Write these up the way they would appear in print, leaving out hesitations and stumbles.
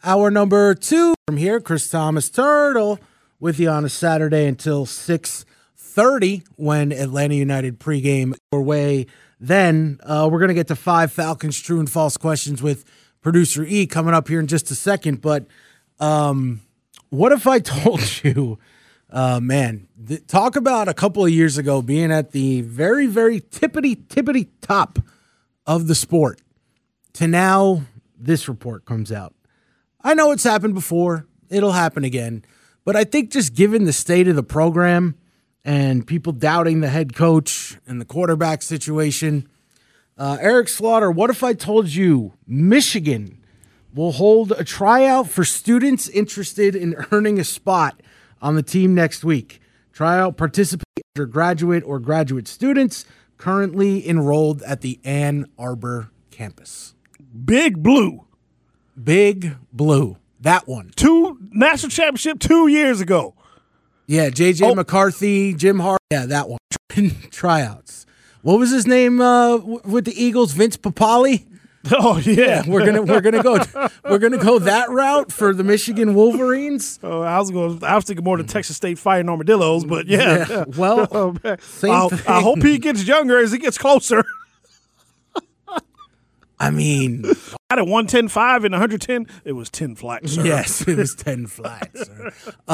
Hour number 2 from here. Chris Thomas Turtle with you on a Saturday until 6:30 when Atlanta United pregame your way. Then we're going to get to 5 Falcons true and false questions with producer E coming up here in just a second. But what if I told you, talk about a couple of years ago being at the very, very tippity top of the sport to now this report comes out. I know it's happened before. It'll happen again. But I think just given the state of the program and people doubting the head coach and the quarterback situation, Eric Slaughter, what if I told you Michigan will hold a tryout for students interested in earning a spot on the team next week? Tryout participate undergraduate or graduate students currently enrolled at the Ann Arbor campus. Big Blue. Big Blue. That one. 2 national championship 2 years ago. Yeah, J.J. McCarthy, Jim Hart. Yeah, that one. Tryouts. What was his name with the Eagles? Vince Papale? Oh yeah, we're gonna go that route for the Michigan Wolverines. Oh, I was thinking more the Texas State Fighting Armadillos, but yeah. Well, I hope he gets younger as he gets closer. I mean, at 110.5 and 110, it was 10 flat, sir. Yes, it was 10 flat, sir.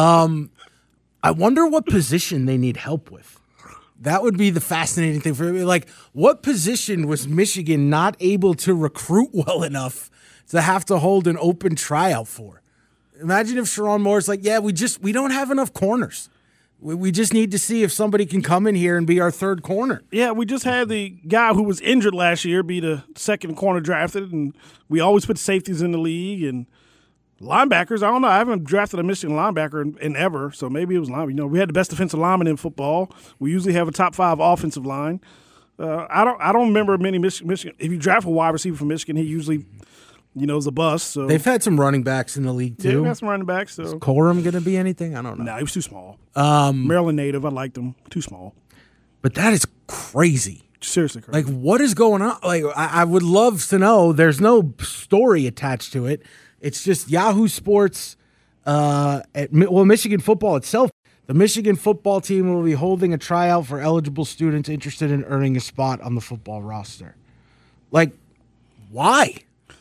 I wonder what position they need help with. That would be the fascinating thing for me. Like, what position was Michigan not able to recruit well enough to have to hold an open tryout for? Imagine if Sharon Moore's like, yeah, we don't have enough corners. We just need to see if somebody can come in here and be our third corner. Yeah, we just had the guy who was injured last year be the second corner drafted, and we always put safeties in the league and linebackers. I don't know. I haven't drafted a Michigan linebacker in ever, so maybe it was linebacker. You know, we had the best defensive lineman in football. We usually have a top 5 offensive line. I don't remember many Michigan. If you draft a wide receiver from Michigan, he usually is a bust. So they've had some running backs in the league too. Yeah, they've had some running backs. So is Corum going to be anything? I don't know. No, he was too small. Maryland native. I liked him. Too small. But that is crazy. Seriously crazy. Like, what is going on? Like, I would love to know. There's no story attached to it. It's just Yahoo Sports. Michigan football itself. The Michigan football team will be holding a tryout for eligible students interested in earning a spot on the football roster. Like, why?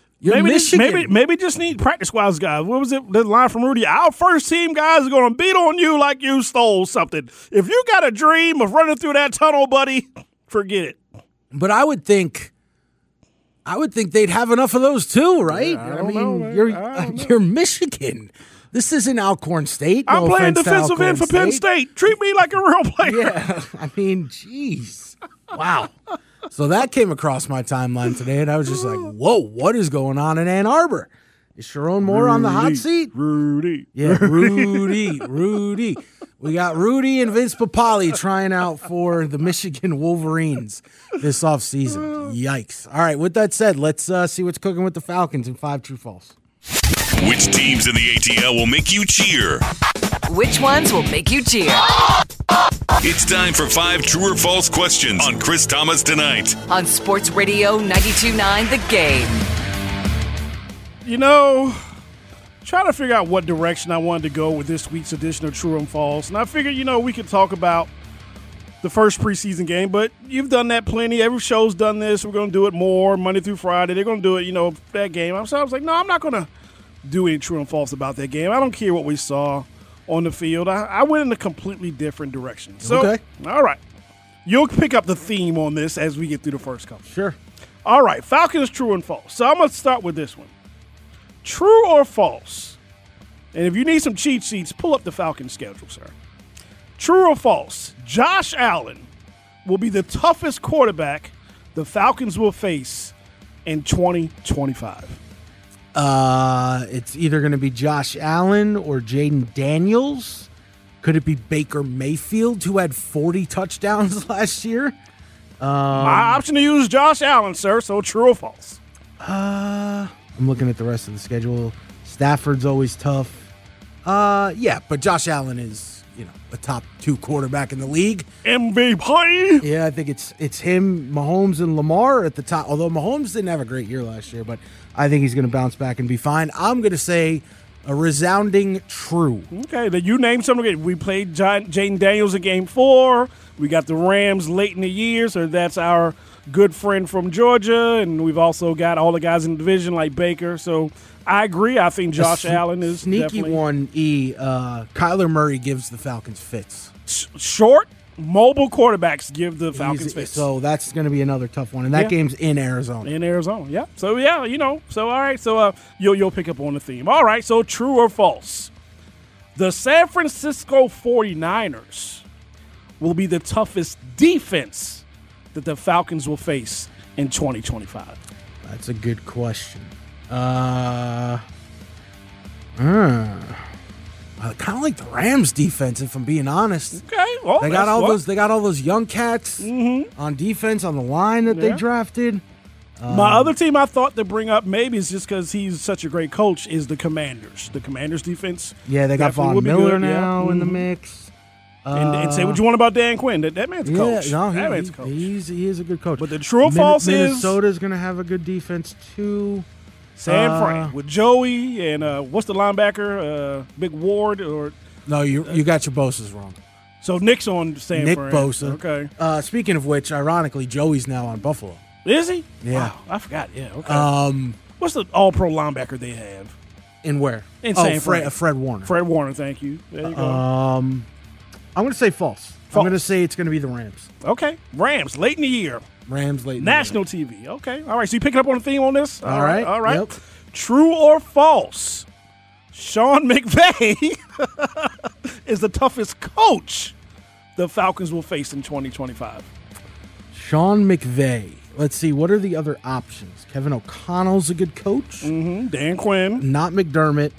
Maybe just need practice squads guys. What was it? The line from Rudy. Our first team guys are going to beat on you like you stole something. If you got a dream of running through that tunnel, buddy, forget it. But I would think they'd have enough of those too, right? Yeah, You're Michigan. This isn't Alcorn State. I'm playing defensive end for Penn State. Treat me like a real player. Yeah, I mean, jeez. Wow. So that came across my timeline today, and I was just like, whoa, what is going on in Ann Arbor? Is Sharon Moore on the hot seat? Rudy. Yeah, Rudy. We got Rudy and Vince Papale trying out for the Michigan Wolverines this offseason. Yikes. All right, with that said, let's see what's cooking with the Falcons in 5 True False. Which teams in the ATL will make you cheer? Which ones will make you cheer? It's time for 5 True or False questions on Chris Thomas Tonight. On Sports Radio 92.9 The Game. Trying to figure out what direction I wanted to go with this week's edition of True and False. And I figured, we could talk about the first preseason game, but you've done that plenty. Every show's done this. We're going to do it more Monday through Friday. They're going to do it, that game. So I was like, no, I'm not going to do any True and False about that game. I don't care what we saw on the field. I went in a completely different direction. So, okay. All right. You'll pick up the theme on this as we get through the first couple. Sure. All right. Falcons True and False. So I'm going to start with this one. True or false? And if you need some cheat sheets, pull up the Falcons schedule, sir. True or false? Josh Allen will be the toughest quarterback the Falcons will face in 2025. It's either going to be Josh Allen or Jaden Daniels. Could it be Baker Mayfield, who had 40 touchdowns last year? My option to use Josh Allen, sir. So true or false? I'm looking at the rest of the schedule. Stafford's always tough. Yeah, but Josh Allen is a top 2 quarterback in the league. MVP. Yeah, I think it's him, Mahomes, and Lamar at the top. Although Mahomes didn't have a great year last year, but I think he's going to bounce back and be fine. I'm going to say a resounding true. Okay, then you named something. We played Jaden Daniels in Game 4. We got the Rams late in the year, so that's our good friend from Georgia, and we've also got all the guys in the division like Baker. So I agree. I think Josh Allen is sneaky definitely one. Kyler Murray gives the Falcons fits. Short, mobile quarterbacks give the Falcons fits. So that's going to be another tough one, and that game's in Arizona. In Arizona, yeah. So yeah, So all right. So you'll pick up on the theme. All right. So true or false? The San Francisco 49ers will be the toughest defense that the Falcons will face in 2025. That's a good question. I kind of like the Rams defense, if I'm being honest. Okay, well, they got all those young cats on defense on the line that they drafted. My other team I thought to bring up, maybe it's just because he's such a great coach, is the Commanders. The Commanders defense. Yeah, they got Von Miller now in the mix. And say what you want about Dan Quinn. That man's a coach. No, that man's a coach. He is a good coach. But the true or false is Minnesota's going to have a good defense too. San Fran with Joey and what's the linebacker? Big Ward or no? You got your Bosa's wrong. So Nick's on San Nick Fran. Bosa. Okay. Speaking of which, ironically, Joey's now on Buffalo. Is he? Yeah. Wow, I forgot. Yeah. Okay. What's the All-Pro linebacker they have? In where? In San Fran. Fred Warner. Fred Warner. Thank you. There you go. I'm going to say false. I'm going to say it's going to be the Rams. Okay. Rams, late in the year. Rams, late in National the year. TV. Okay. All right. So you picking up on the theme on this? All right. All right. Yep. True or false? Sean McVay is the toughest coach the Falcons will face in 2025. Sean McVay. Let's see. What are the other options? Kevin O'Connell's a good coach. Mm-hmm. Dan Quinn. Not McDermott.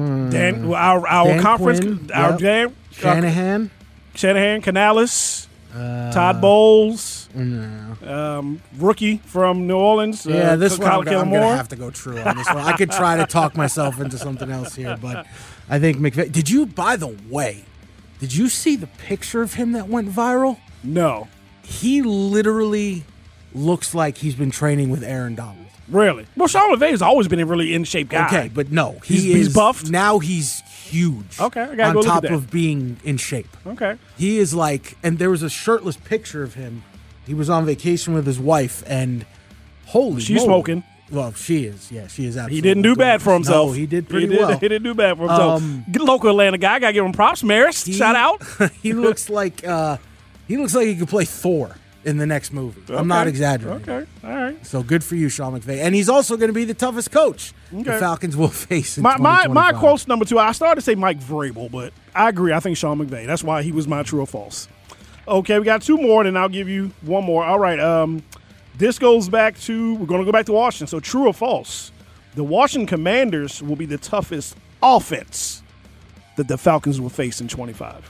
Our conference. Quinn, our Dan. Shanahan. Canales. Todd Bowles. No. Rookie from New Orleans. This one I'm going to Moore. have to go true on this one. I could try to talk myself into something else here, but I think McVay. By the way, did you see the picture of him that went viral? No. He literally looks like he's been training with Aaron Donald. Really? Well, Sean McVay has always been a really in-shape guy. Okay, but no. He's buffed? Now he's huge. Okay, I gotta on go look top at that. of being in shape. Okay. He is like, and there was a shirtless picture of him. He was on vacation with his wife, and holy She's moly. smoking. Well, she is. Yeah, she is absolutely. He didn't do bad for himself. No, he did pretty well. He didn't do bad for himself. Good local Atlanta guy. Got to give him props. Marist, shout out. he looks like he could play Thor in the next movie. Okay. I'm not exaggerating. Okay, all right. So good for you, Sean McVay. And he's also going to be the toughest coach the Falcons will face in 2025. My quote's number 2. I started to say Mike Vrabel, but I agree. I think Sean McVay. That's why he was my true or false. Okay, we got 2 more, and I'll give you 1 more. All right, this goes back to, we're going to go back to Washington. So true or false? The Washington Commanders will be the toughest offense that the Falcons will face in 25.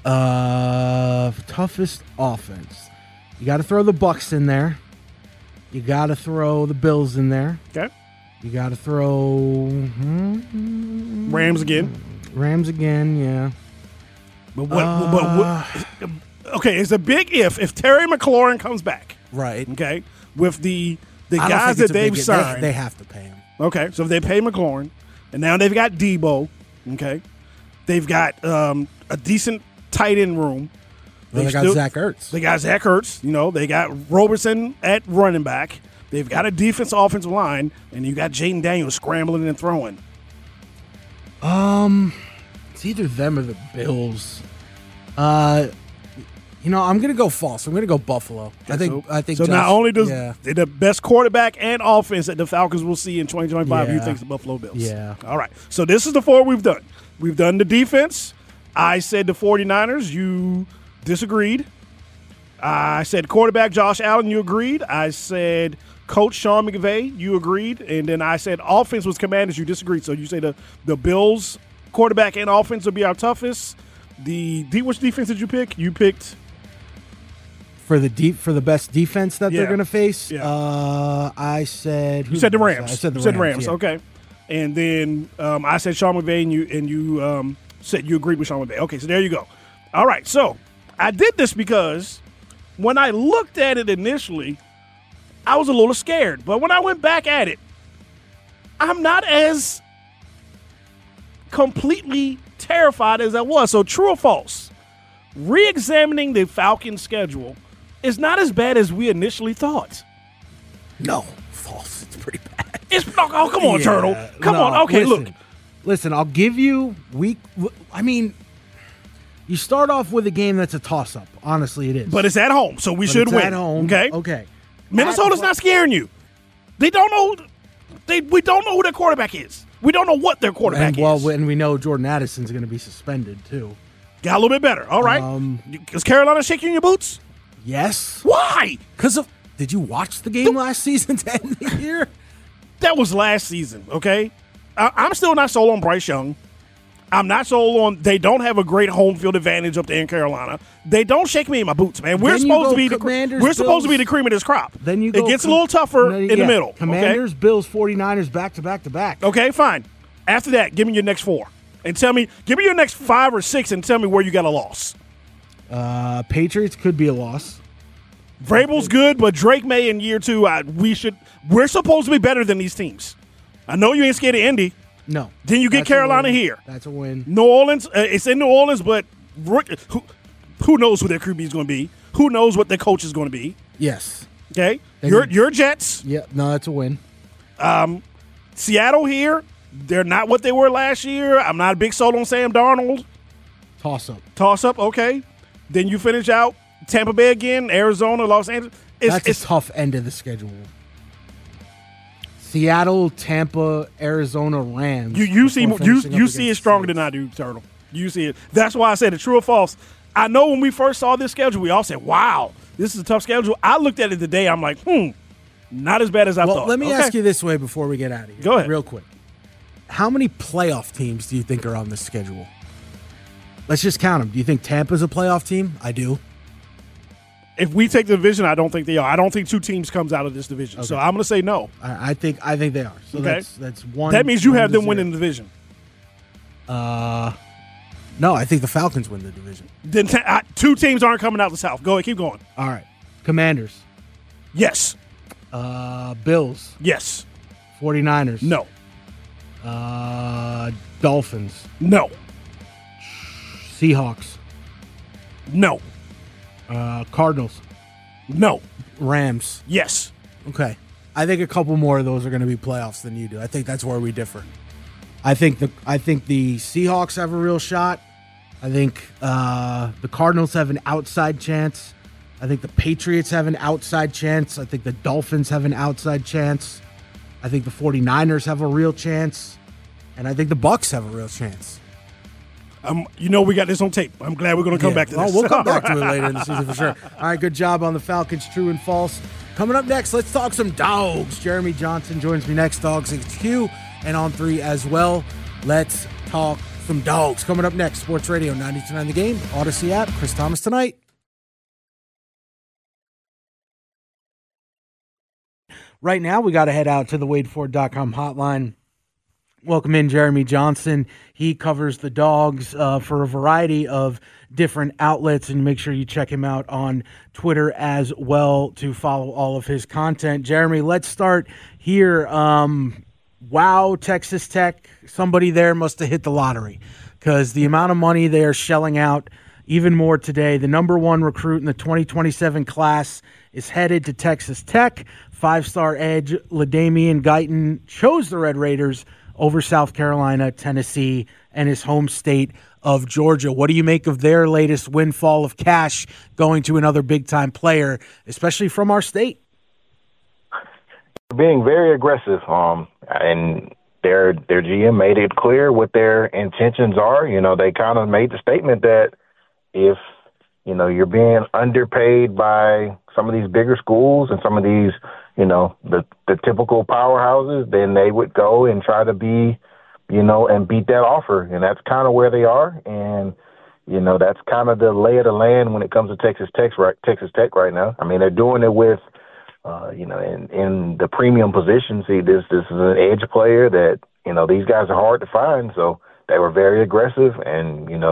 Toughest offense. You got to throw the Bucs in there. You got to throw the Bills in there. Okay. You got to throw Rams again. Rams again, yeah. But what? Okay, it's a big if Terry McLaurin comes back. Right. Okay. With the guys that they've signed. They have to pay him. Okay, so if they pay McLaurin, and now they've got Debo, okay, they've got a decent tight end room. Well, they got Zach Ertz. They got Zach Ertz. You know, they got Robertson at running back. They've got a offensive line, and you got Jaden Daniels scrambling and throwing. It's either them or the Bills. I'm going to go false. I'm going to go Buffalo. I think. So not only does the best quarterback and offense that the Falcons will see in 2025, you think the Buffalo Bills. Yeah. All right. So this is the 4 we've done. We've done the defense. I said the 49ers. You disagreed. I said quarterback Josh Allen. You agreed. I said coach Sean McVay. You agreed. And then I said offense was Commanders. You disagreed. So you say the Bills quarterback and offense will be our toughest. Which defense did you pick? You picked for the best defense that they're going to face. Yeah. I said you said the Rams. I said the Rams. Yeah. Okay. And then I said Sean McVay, and you said you agreed with Sean McVay. Okay, so there you go. All right, so I did this because when I looked at it initially, I was a little scared. But when I went back at it, I'm not as completely terrified as I was. So true or false, re-examining the Falcons' schedule is not as bad as we initially thought. No, false. It's pretty bad. Oh, come on, Turtle. Come on. Okay, look. Listen, I'll give you you start off with a game that's a toss-up. Honestly, it is. But it's at home, so we should win. At home. Okay. Minnesota's not scaring you. They don't know. We don't know who their quarterback is. We don't know what their quarterback is. And we know Jordan Addison's going to be suspended too. Got a little bit better. All right. Is Carolina shaking your boots? Yes. Why? Did you watch the game last season to end the year? That was last season. Okay. I'm still not sold on Bryce Young. I'm not sold on. They don't have a great home field advantage up there in Carolina. They don't shake me in my boots, man. We're supposed to be the cream of this crop. Then it gets a little tougher in the middle. Commanders, okay? Bills, 49ers, back to back to back. Okay, fine. After that, give me your next 4 and tell me. Give me your next 5 or 6 and tell me where you got a loss. Patriots could be a loss. Vrabel's good, but Drake May in year 2. We're supposed to be better than these teams. I know you ain't scared of Indy. No. Then you get Carolina here. That's a win. New Orleans, it's in New Orleans, but who knows who their QB is going to be? Who knows what their coach is going to be? Yes. Okay. Your Jets. Yeah, no, that's a win. Seattle here, they're not what they were last year. I'm not a big sold on Sam Darnold. Toss up, okay. Then you finish out Tampa Bay again, Arizona, Los Angeles. It's a tough end of the schedule. Seattle, Tampa, Arizona, Rams. You see it stronger than I do, Turtle. You see it. That's why I said it. True or false? I know when we first saw this schedule, we all said, "Wow, this is a tough schedule." I looked at it today. I'm like, not as bad as I thought. Let me ask you this way before we get out of here. Go ahead, real quick. How many playoff teams do you think are on this schedule? Let's just count them. Do you think Tampa's a playoff team? I do. If we take the division, I don't think they are. I don't think 2 teams comes out of this division. Okay. So I'm going to say no. I think they are. So okay. That's one. That means you have them winning the division. No, I think the Falcons win the division. Then 2 teams aren't coming out the South. Go ahead, keep going. All right. Commanders. Yes. Bills. Yes. 49ers. No. Dolphins. No. Seahawks. No. Cardinals. No. Rams. Yes. Okay. I think a couple more of those are going to be playoffs than you do. I think that's where we differ. I think the Seahawks have a real shot. I think the Cardinals have an outside chance. I think the Patriots have an outside chance. I think the Dolphins have an outside chance. I think the 49ers have a real chance. And I think the Bucs have a real chance. We got this on tape. I'm glad we're going to come back to this. We'll come back to it later in the season for sure. All right, good job on the Falcons, true and false. Coming up next, let's talk some dogs. Jeremy Johnson joins me next, Dogs HQ, and on 3 as well. Let's talk some dogs. Coming up next, Sports Radio 92.9 The Game, Odyssey app, Chris Thomas Tonight. Right now, we got to head out to the WadeFord.com hotline. Welcome in Jeremy Johnson. He covers the dogs for a variety of different outlets, and make sure you check him out on Twitter as well to follow all of his content. Jeremy, let's start here. Wow, Texas Tech, somebody there must have hit the lottery because the amount of money they are shelling out, even more today. The number 1 recruit in the 2027 class is headed to Texas Tech. 5-star edge LaDainian Guyton chose the Red Raiders over South Carolina, Tennessee, and his home state of Georgia. What do you make of their latest windfall of cash going to another big-time player, especially from our state? Being very aggressive, and their GM made it clear what their intentions are. They kind of made the statement that if, you're being underpaid by some of these bigger schools and some of these, the typical powerhouses, then they would go and try to be, and beat that offer. And that's kind of where they are. And, that's kind of the lay of the land when it comes to Texas Tech right now. I mean, they're doing it with, in the premium position. See, this is an edge player that, these guys are hard to find. So they were very aggressive. And,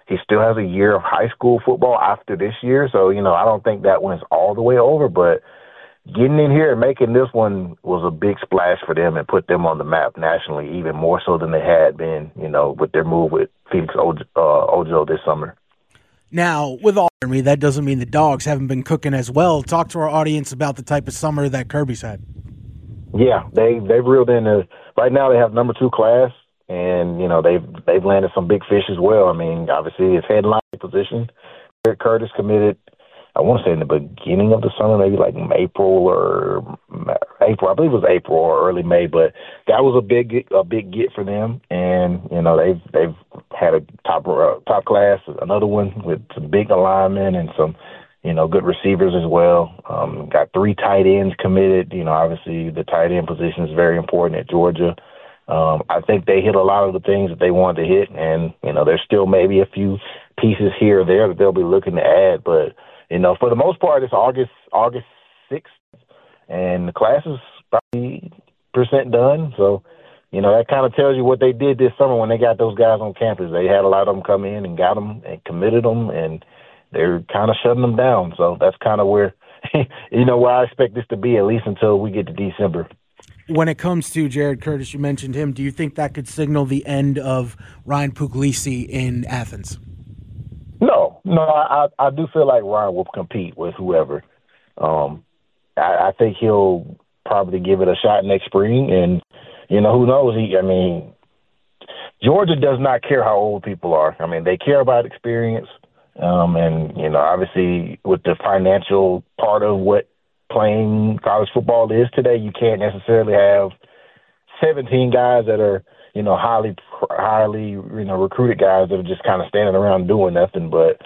he still has a year of high school football after this year. So, I don't think that one's all the way over, but getting in here and making this one was a big splash for them and put them on the map nationally, even more so than they had been, with their move with Felix Ojo this summer. Now, with all Jeremy, that doesn't mean the Dogs haven't been cooking as well. Talk to our audience about the type of summer that Kirby's had. Yeah, they've reeled in. Right now they have number 2 class, and they've landed some big fish as well. I mean, obviously his headline position, Eric Curtis committed, I want to say in the beginning of the summer, maybe like April. I believe it was April or early May, but that was a big get for them. And they've had a top class, another one with some big alignment and some good receivers as well. Got 3 tight ends committed. Obviously the tight end position is very important at Georgia. I think they hit a lot of the things that they wanted to hit, and there's still maybe a few pieces here or there that they'll be looking to add, but. For the most part, it's August 6th, and the class is probably % done. So, that kind of tells you what they did this summer when they got those guys on campus. They had a lot of them come in and got them and committed them, and they're kind of shutting them down. So that's kind of where, where I expect this to be, at least until we get to December. When it comes to Jared Curtis, you mentioned him. Do you think that could signal the end of Ryan Puglisi in Athens? No, I do feel like Ryan will compete with whoever. I think he'll probably give it a shot next spring, and who knows? Georgia does not care how old people are. I mean, they care about experience, and obviously with the financial part of what playing college football is today, you can't necessarily have 17 guys that are highly recruited guys that are just kind of standing around doing nothing. But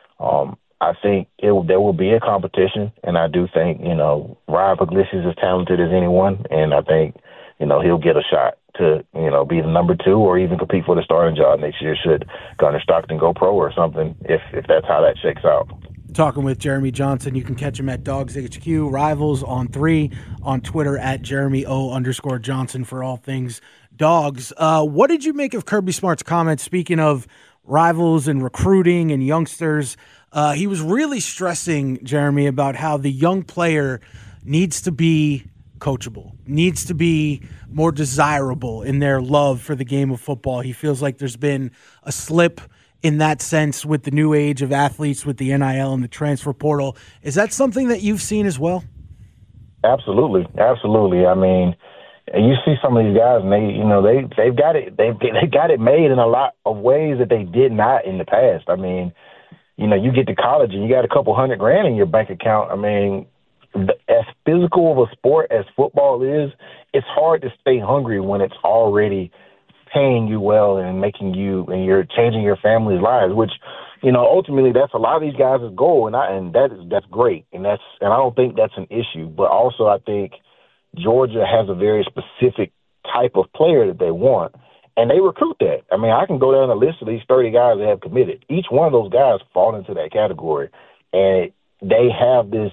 I think there will be a competition, and I do think Ryan Puglisi is as talented as anyone, and I think he'll get a shot to be the number 2 or even compete for the starting job next year should Gunnar Stockton go pro or something, if that's how that shakes out. Talking with Jeremy Johnson. You can catch him at Dogs HQ, Rivals on 3, on Twitter at Jeremy_Johnson for all things Dogs. What did you make of Kirby Smart's comments, speaking of Rivals and recruiting and youngsters? He was really stressing, Jeremy, about how the young player needs to be coachable, needs to be more desirable in their love for the game of football. He feels like there's been a slip in that sense with the new age of athletes, with the NIL and the transfer portal. Is that something that you've seen as well? Absolutely. I mean, you see some of these guys, and they've got it made in a lot of ways that they did not in the past. I mean, you get to college and you got a couple $100,000 in your bank account. I mean, as physical of a sport as football is, it's hard to stay hungry when it's already paying you well and making you, and you're changing your family's lives, which, ultimately that's a lot of these guys' goal, and that's great, and I don't think that's an issue. But also, I think Georgia has a very specific type of player that they want, and they recruit that. I mean, I can go down the list of these 30 guys that have committed. Each one of those guys fall into that category, and they have this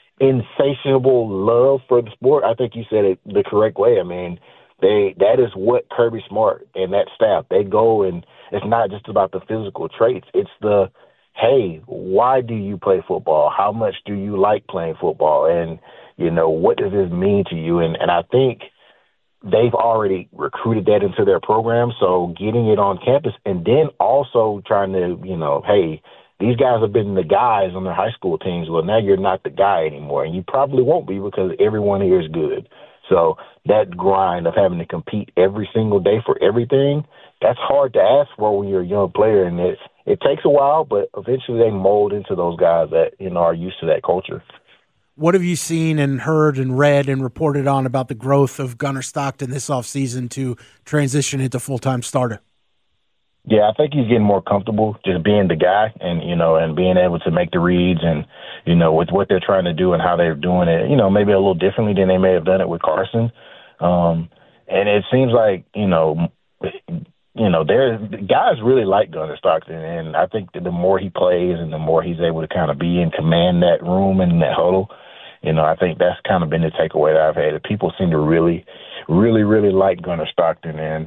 insatiable love for the sport. I think you said it the correct way. I mean, that is what Kirby Smart and that staff, they go, and it's not just about the physical traits. It's the, hey, why do you play football? How much do you like playing football? And, what does this mean to you? And I think they've already recruited that into their program. So getting it on campus, and then also trying to, hey, these guys have been the guys on their high school teams. Well, now you're not the guy anymore, and you probably won't be because everyone here is good. So that grind of having to compete every single day for everything, that's hard to ask for when you're a young player, and it takes a while, but eventually they mold into those guys that, are used to that culture. What have you seen and heard and read and reported on about the growth of Gunnar Stockton this offseason to transition into full-time starter? Yeah, I think he's getting more comfortable just being the guy and, and being able to make the reads and, with what they're trying to do and how they're doing it, maybe a little differently than they may have done it with Carson. And it seems like, guys really like Gunnar Stockton. And I think that the more he plays and the more he's able to kind of be and command that room and that huddle, I think that's kind of been the takeaway that I've had. People seem to really, really, really like Gunnar Stockton. And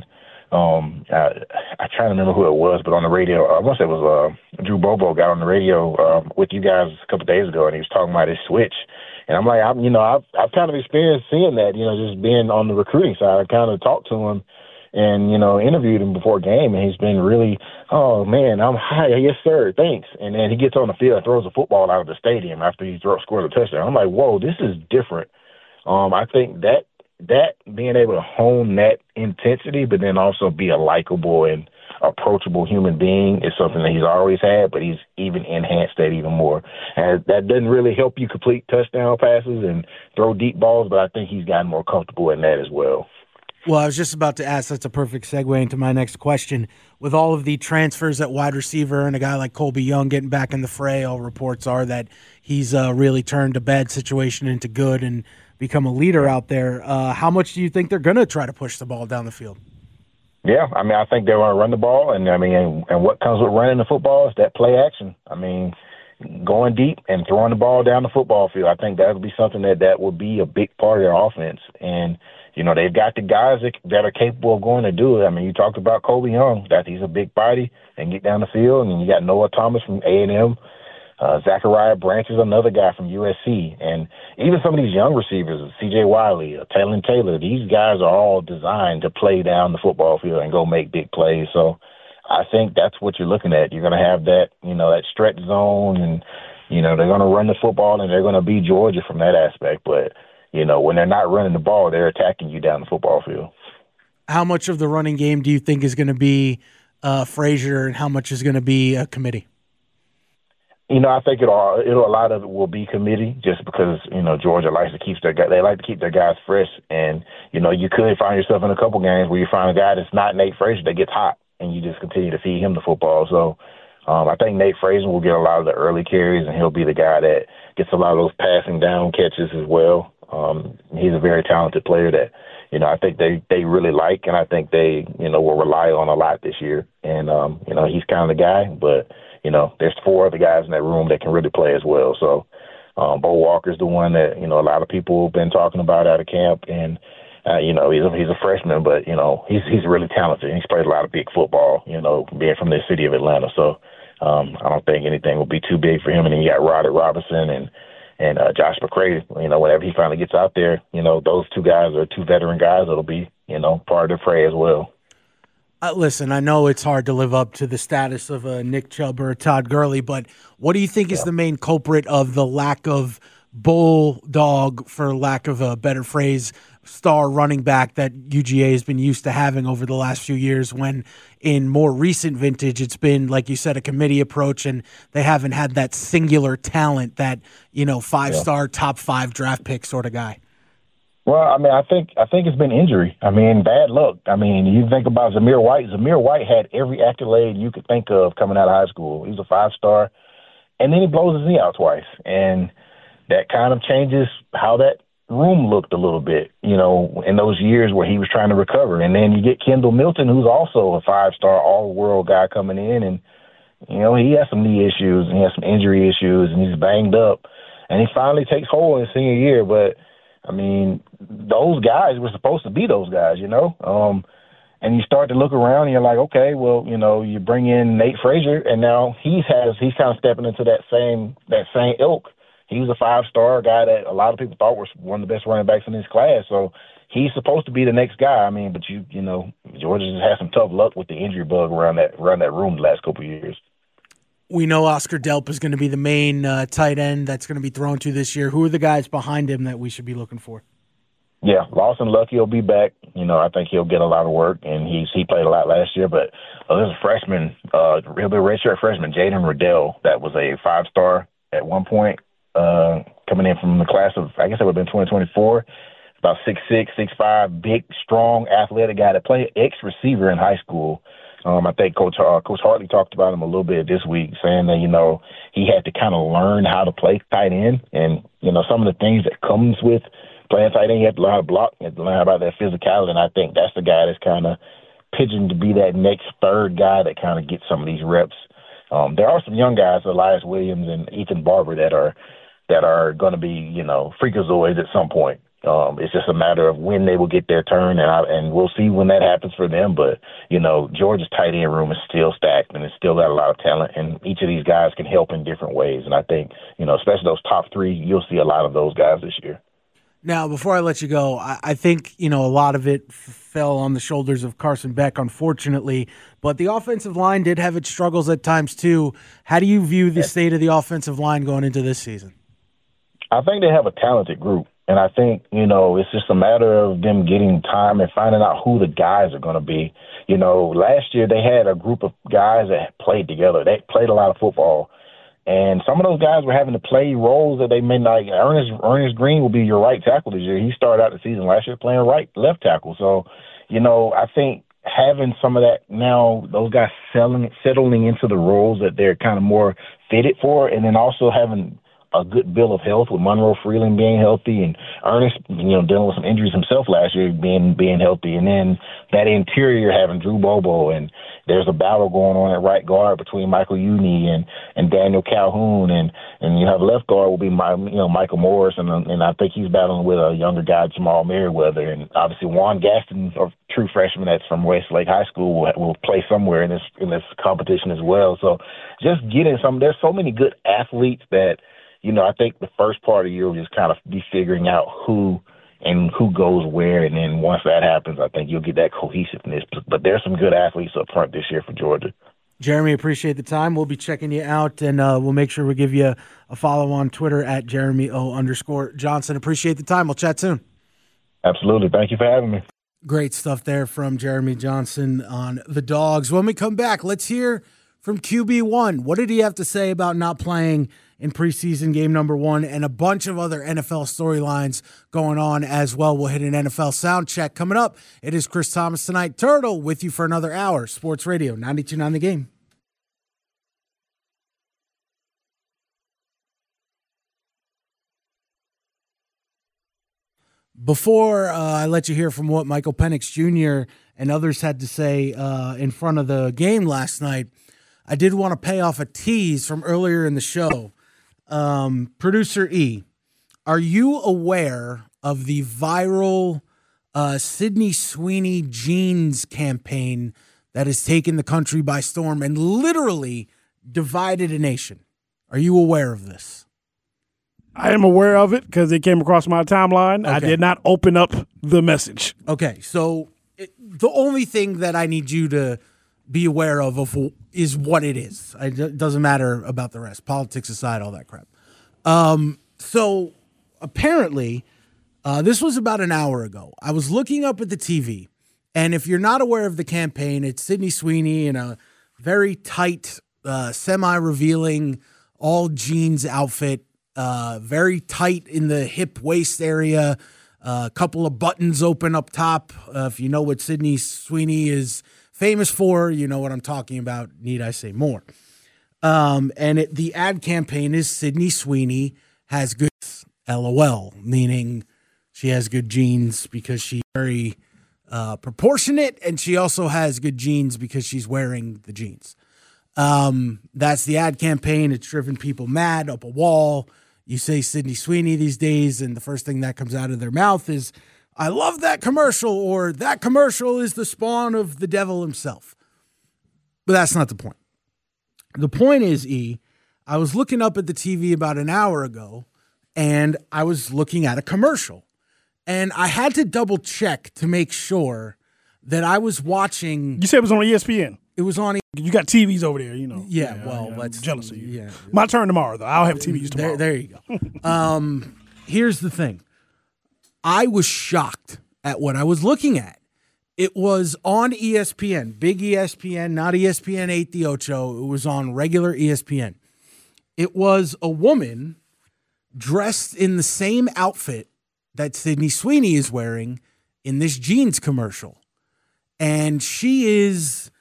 I try to remember who it was, but on the radio, I want to say it was Drew Bobo got on the radio with you guys a couple of days ago, and he was talking about his switch. And I'm like, I've kind of experienced seeing that, just being on the recruiting side. I kind of talked to him and, interviewed him before a game, and he's been really, oh, man, I'm high. Yes, sir, thanks. And then he gets on the field and throws a football out of the stadium after he scored a touchdown. I'm like, whoa, this is different. I think that being able to hone that intensity, but then also be a likable and approachable human being is something that he's always had, but he's even enhanced that even more. And that doesn't really help you complete touchdown passes and throw deep balls, but I think he's gotten more comfortable in that as well. Well, I was just about to ask, that's a perfect segue into my next question. With all of the transfers at wide receiver and a guy like Colby Young getting back in the fray, all reports are that he's really turned a bad situation into good and become a leader out there. How much do you think they're going to try to push the ball down the field? Yeah, I think they want to run the ball, and what comes with running the football is that play action. Going deep and throwing the ball down the football field. I think that would be something that would be a big part of their offense. And they've got the guys that are capable of going to do it. You talked about Colby Young, that he's a big body and get down the field, and you got Noah Thomas from A&M. Zachariah Branch is another guy from USC. And even some of these young receivers, C.J. Wiley, Taylor Taylor, these guys are all designed to play down the football field and go make big plays. So I think that's what you're looking at. You're going to have that, that stretch zone, and, they're going to run the football, and they're going to beat Georgia from that aspect. But, when they're not running the ball, they're attacking you down the football field. How much of the running game do you think is going to be Frazier, and how much is going to be a committee? I think a lot of it will be committee, just because, Georgia likes to keep they like to keep their guys fresh. And, you could find yourself in a couple games where you find a guy that's not Nate Frazier that gets hot, and you just continue to feed him the football. So I think Nate Frazier will get a lot of the early carries, and he'll be the guy that gets a lot of those passing down catches as well. He's a very talented player that, I think they really like, and I think they, will rely on a lot this year. And, he's kind of the guy, but there's 4 other guys in that room that can really play as well. So Bo Walker's the one that, a lot of people have been talking about out of camp. And, he's a freshman, but, he's really talented. He's played a lot of big football, being from the city of Atlanta. So I don't think anything will be too big for him. And then you got Roderick Robinson and Josh McCray. Whenever he finally gets out there, those 2 guys are 2 veteran guys that'll be, part of the fray as well. Listen, I know it's hard to live up to the status of a Nick Chubb or a Todd Gurley, but what do you think is the main culprit of the lack of bulldog, for lack of a better phrase, star running back that UGA has been used to having over the last few years, when in more recent vintage it's been, like you said, a committee approach, and they haven't had that singular talent, that 5-star, top 5 draft pick sort of guy? Well, I think it's been injury. Bad luck. You think about Zamir White. Zamir White had every accolade you could think of coming out of high school. He was a 5-star, and then he blows his knee out twice, and that kind of changes how that room looked a little bit, in those years where he was trying to recover. And then you get Kendall Milton, who's also a 5-star all-world guy coming in, and he has some knee issues and he has some injury issues, and he's banged up, and he finally takes hold in his senior year. But those guys were supposed to be those guys, and you start to look around and you're like, okay, well, you bring in Nate Frazier, and now he's kind of stepping into that same ilk. He was a 5-star guy that a lot of people thought was one of the best running backs in his class. So he's supposed to be the next guy. But Georgia just had some tough luck with the injury bug around that room the last couple of years. We know Oscar Delp is going to be the main tight end that's going to be thrown to this year. Who are the guys behind him that we should be looking for? Yeah, Lawson Lucky will be back. I think he'll get a lot of work, and he played a lot last year. But there's a freshman, real big redshirt freshman, Jaden Riddell, that was a 5-star at one point, coming in from the class of, I guess it would have been 2024. About 6'6", 6'5", big, strong, athletic guy that played ex-receiver in high school. I think Coach Hartley talked about him a little bit this week, saying that, he had to kind of learn how to play tight end. And, some of the things that comes with playing tight end, you have to learn how to block, you have to learn about that physicality. And I think that's the guy that's kind of pitching to be that next third guy that kind of gets some of these reps. There are some young guys, Elias Williams and Ethan Barber, that are going to be, freakazoids at some point. It's just a matter of when they will get their turn, and we'll see when that happens for them. But, Georgia's tight end room is still stacked, and it's still got a lot of talent, and each of these guys can help in different ways. And I think, especially those top three, you'll see a lot of those guys this year. Now, before I let you go, I think, a lot of it fell on the shoulders of Carson Beck, unfortunately. But the offensive line did have its struggles at times, too. How do you view the state of the offensive line going into this season? I think they have a talented group. And I think, it's just a matter of them getting time and finding out who the guys are going to be. Last year they had a group of guys that played together. They played a lot of football. And some of those guys were having to play roles that they may not. Ernest Green will be your right tackle this year. He started out the season last year playing left tackle. So, I think having some of that now, those guys settling into the roles that they're kind of more fitted for, and then also having a good bill of health with Monroe Freeland being healthy and Ernest, dealing with some injuries himself last year, being healthy. And then that interior having Drew Bobo, and there's a battle going on at right guard between Michael Uni and Daniel Calhoun. And you have left guard will be Michael Morris. And I think he's battling with a younger guy, Jamal Merriweather. And obviously Juan Gaston, a true freshman that's from Westlake High School, will play somewhere in this competition as well. So just getting there's so many good athletes that, I think the first part of the year will just kind of be figuring out who goes where, and then once that happens, I think you'll get that cohesiveness. But there's some good athletes up front this year for Georgia. Jeremy, appreciate the time. We'll be checking you out, and we'll make sure we give you a follow on Twitter at JeremyO_Johnson. Appreciate the time. We'll chat soon. Absolutely. Thank you for having me. Great stuff there from Jeremy Johnson on the Dogs. When we come back, let's hear from QB1. What did he have to say about not playing in preseason game number 1, and a bunch of other NFL storylines going on as well? We'll hit an NFL sound check coming up. It is Chris Thomas tonight, Turtle, with you for another hour. Sports Radio 92.9 The Game. Before I let you hear from what Michael Penix Jr. and others had to say in front of the game last night, I did want to pay off a tease from earlier in the show. Producer E, are you aware of the viral Sydney Sweeney jeans campaign that has taken the country by storm and literally divided a nation? Are you aware of this? I am aware of it because it came across my timeline. Okay. I did not open up the message. Okay, so the only thing that I need you to be aware of is what it is. It doesn't matter about the rest. Politics aside, all that crap. So apparently, this was about an hour ago. I was looking up at the TV, and if you're not aware of the campaign, it's Sydney Sweeney in a very tight, semi-revealing, all jeans outfit, very tight in the hip waist area, a couple of buttons open up top. If you know what Sydney Sweeney is famous for, you know what I'm talking about. Need I say more? The ad campaign is Sydney Sweeney has good LOL, meaning she has good genes because she's very proportionate, and she also has good genes because she's wearing the jeans. That's the ad campaign. It's driven people mad up a wall. You say Sydney Sweeney these days, and the first thing that comes out of their mouth is, I love that commercial, or that commercial is the spawn of the devil himself. But that's not the point. The point is, I was looking up at the TV about an hour ago, and I was looking at a commercial. And I had to double check to make sure that I was watching. You said it was on ESPN. It was on. You got TVs over there, Yeah, that's I'm jealous of you. Yeah. My turn tomorrow, though. I'll have TVs tomorrow. There you go. Here's the thing. I was shocked at what I was looking at. It was on ESPN, big ESPN, not ESPN 8 The Ocho. It was on regular ESPN. It was a woman dressed in the same outfit that Sydney Sweeney is wearing in this jeans commercial. And she is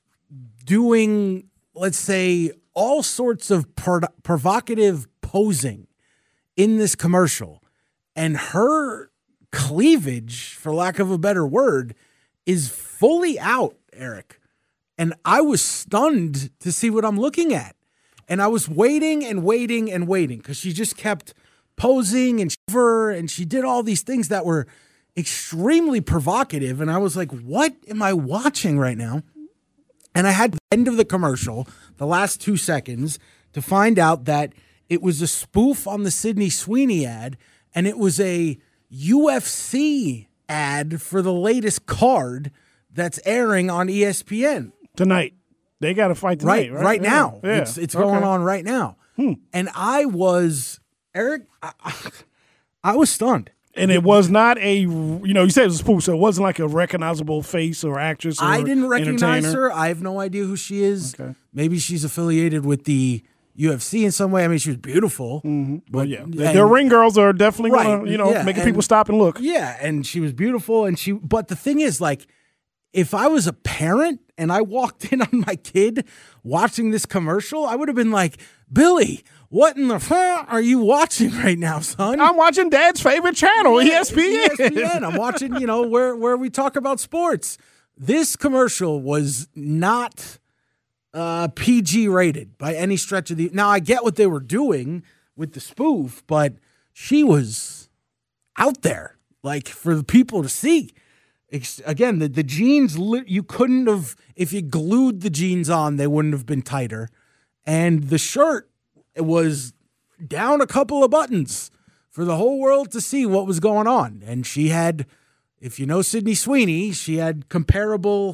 doing, let's say, all sorts of provocative posing in this commercial. And her cleavage, for lack of a better word, is fully out, Eric. And I was stunned to see what I'm looking at. And I was waiting and waiting and waiting because she just kept posing and she did all these things that were extremely provocative. And I was like, what am I watching right now? And I had the end of the commercial, the last 2 seconds, to find out that it was a spoof on the Sydney Sweeney ad, and it was a UFC ad for the latest card that's airing on ESPN. Tonight. They got to fight tonight, right? Right now. Yeah. It's going on right now. And I was, Eric, I was stunned. And it was not you said it was a spoof, so it wasn't like a recognizable face or actress or I didn't recognize entertainer. her. I have no idea who she is. Okay. Maybe she's affiliated with the UFC in some way. I mean, she was beautiful. But their ring girls are definitely going to, making people stop and look. Yeah, and she was beautiful. But the thing is, like, if I was a parent and I walked in on my kid watching this commercial, I would have been like, Billy, what in the fuck are you watching right now, son? I'm watching Dad's favorite channel, ESPN. ESPN. I'm watching, where we talk about sports. This commercial was not PG rated by any stretch of the. Now I get what they were doing with the spoof, but she was out there, like, for the people to see. Again, the jeans, you couldn't have, if you glued the jeans on, they wouldn't have been tighter. And the shirt was down a couple of buttons for the whole world to see what was going on. And she had, if you know Sydney Sweeney, she had comparable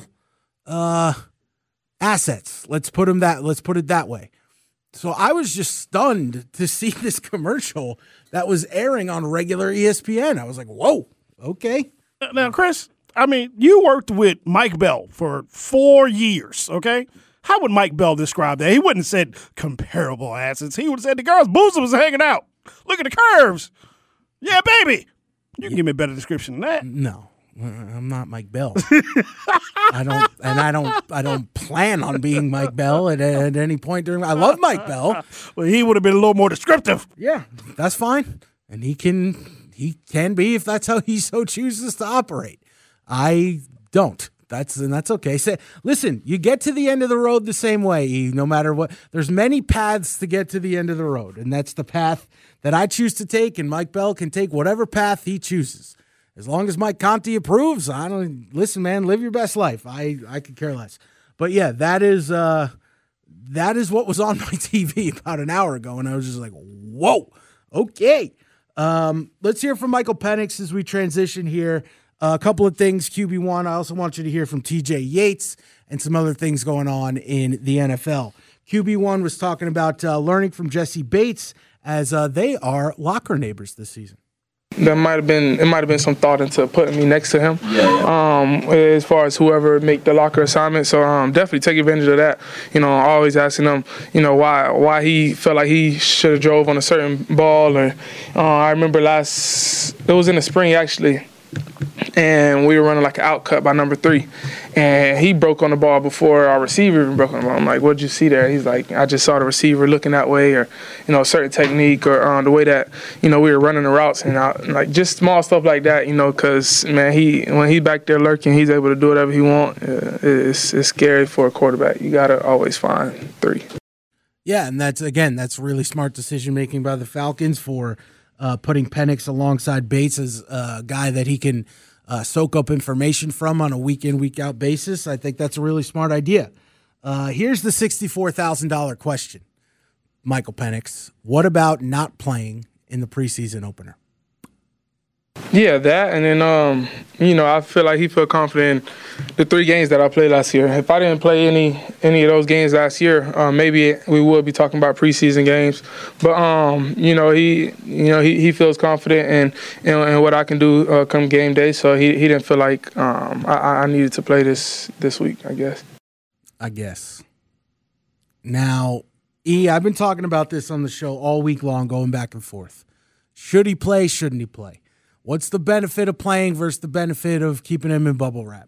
assets. Let's put it that way. So I was just stunned to see this commercial that was airing on regular ESPN. I was like, whoa, okay. Now, Chris, I mean, you worked with Mike Bell for 4 years, okay? How would Mike Bell describe that? He wouldn't have said comparable assets. He would have said the girl's bosom was hanging out. Look at the curves. Yeah, baby. You can give me a better description than that. No, I'm not Mike Bell. I don't plan on being Mike Bell at any point during. I love Mike Bell. Well, he would have been a little more descriptive. Yeah, that's fine, and he can be if that's how he so chooses to operate. I don't. That's okay. Listen, you get to the end of the road the same way, no matter what. There's many paths to get to the end of the road, and that's the path that I choose to take, and Mike Bell can take whatever path he chooses. As long as Mike Conti approves, listen, man, live your best life. I could care less. But yeah, that is what was on my TV about an hour ago, and I was just like, whoa, okay. Let's hear from Michael Penix as we transition here. A couple of things, QB1. I also want you to hear from TJ Yates and some other things going on in the NFL. QB1 was talking about learning from Jesse Bates as they are locker neighbors this season. There might have been some thought into putting me next to him, as far as whoever make the locker assignment. So definitely take advantage of that. Always asking him, why he felt like he should have drove on a certain ball. Or I remember it was in the spring actually, and we were running like an out cut by number 3, and he broke on the ball before our receiver even broke on the ball. I'm like, what'd you see there? He's like, I just saw the receiver looking that way, or a certain technique, or the way that we were running the routes, and like just small stuff like that. Because man, when he's back there lurking, he's able to do whatever he wants. It's scary for a quarterback. You gotta always find 3. Yeah, and that's really smart decision making by the Falcons for putting Penix alongside Bates as a guy that he can soak up information from on a week-in, week-out basis. I think that's a really smart idea. Here's the $64,000 question, Michael Penix. What about not playing in the preseason opener? Yeah, that, and then I feel like he felt confident in the 3 games that I played last year. If I didn't play any of those games last year, maybe we would be talking about preseason games. But he feels confident in what I can do come game day. So he didn't feel like I needed to play this week, I guess. Now, I've been talking about this on the show all week long, going back and forth. Should he play? Shouldn't he play? What's the benefit of playing versus the benefit of keeping him in bubble wrap?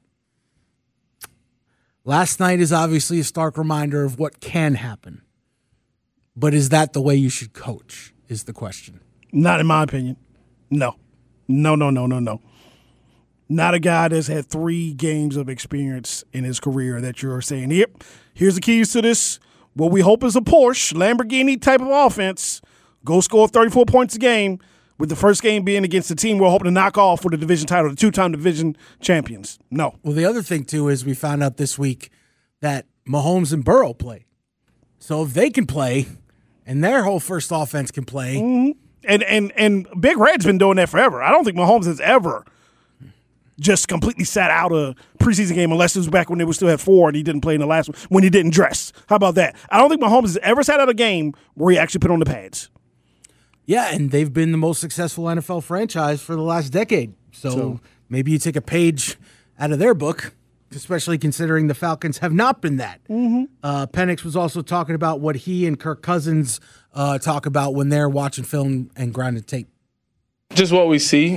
Last night is obviously a stark reminder of what can happen. But is that the way you should coach, is the question. Not in my opinion. No. No. Not a guy that's had 3 games of experience in his career that you're saying, yep, here's the keys to this. What we hope is a Porsche, Lamborghini type of offense. go score 34 points a game, with the first game being against the team we're hoping to knock off for the division title, the two-time division champions. No. Well, the other thing, too, is we found out this week that Mahomes and Burrow play. So if they can play and their whole first offense can play. Mm-hmm. And Big Red's been doing that forever. I don't think Mahomes has ever just completely sat out a preseason game unless it was back when they still had 4 and he didn't play in the last one, when he didn't dress. How about that? I don't think Mahomes has ever sat out a game where he actually put on the pads. Yeah, and they've been the most successful NFL franchise for the last decade. So maybe you take a page out of their book, especially considering the Falcons have not been that. Penix was also talking about what he and Kirk Cousins talk about when they're watching film and grinding tape. Just what we see,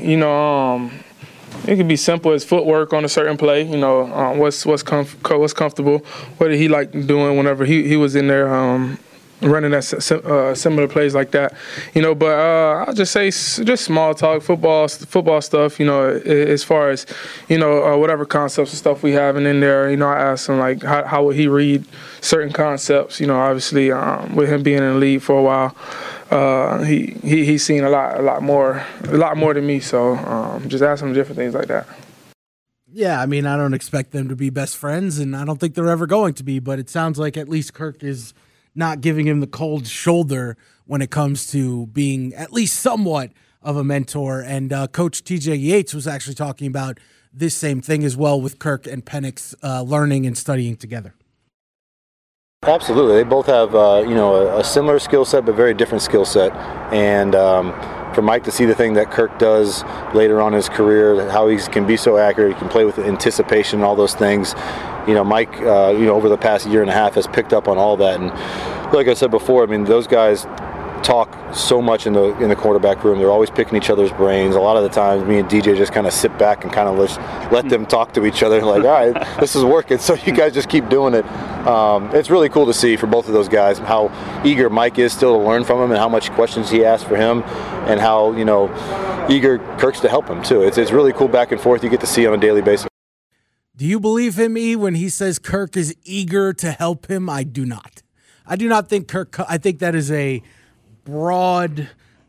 it could be simple as footwork on a certain play. What's comfortable. What did he like doing whenever he was in there running that similar plays like that. But I'll just say just small talk, football stuff. As far as whatever concepts and stuff we have in there. I asked him like how would he read certain concepts. Obviously with him being in the league for a while. He's seen a lot more than me. So just ask him different things like that. Yeah, I mean, I don't expect them to be best friends, and I don't think they're ever going to be. But it sounds like at least Kirk is not giving him the cold shoulder when it comes to being at least somewhat of a mentor. And Coach T.J. Yates was actually talking about this same thing as well with Kirk and Penix learning and studying together. Absolutely. They both have, a similar skill set, but very different skill set. And for Mike to see the thing that Kirk does later on in his career, how he can be so accurate, he can play with anticipation and all those things. Mike, over the past year and a half has picked up on all that. And like I said before, I mean, those guys talk so much in the quarterback room. They're always picking each other's brains. A lot of the times me and DJ just kind of sit back and kind of let them talk to each other like, all right, this is working, so you guys just keep doing it. It's really cool to see for both of those guys how eager Mike is still to learn from him and how much questions he asks for him and how, eager Kirk's to help him too. It's really cool back and forth you get to see on a daily basis. Do you believe him, E, when he says Kirk is eager to help him? I do not. I do not think Kirk – I think that is a broad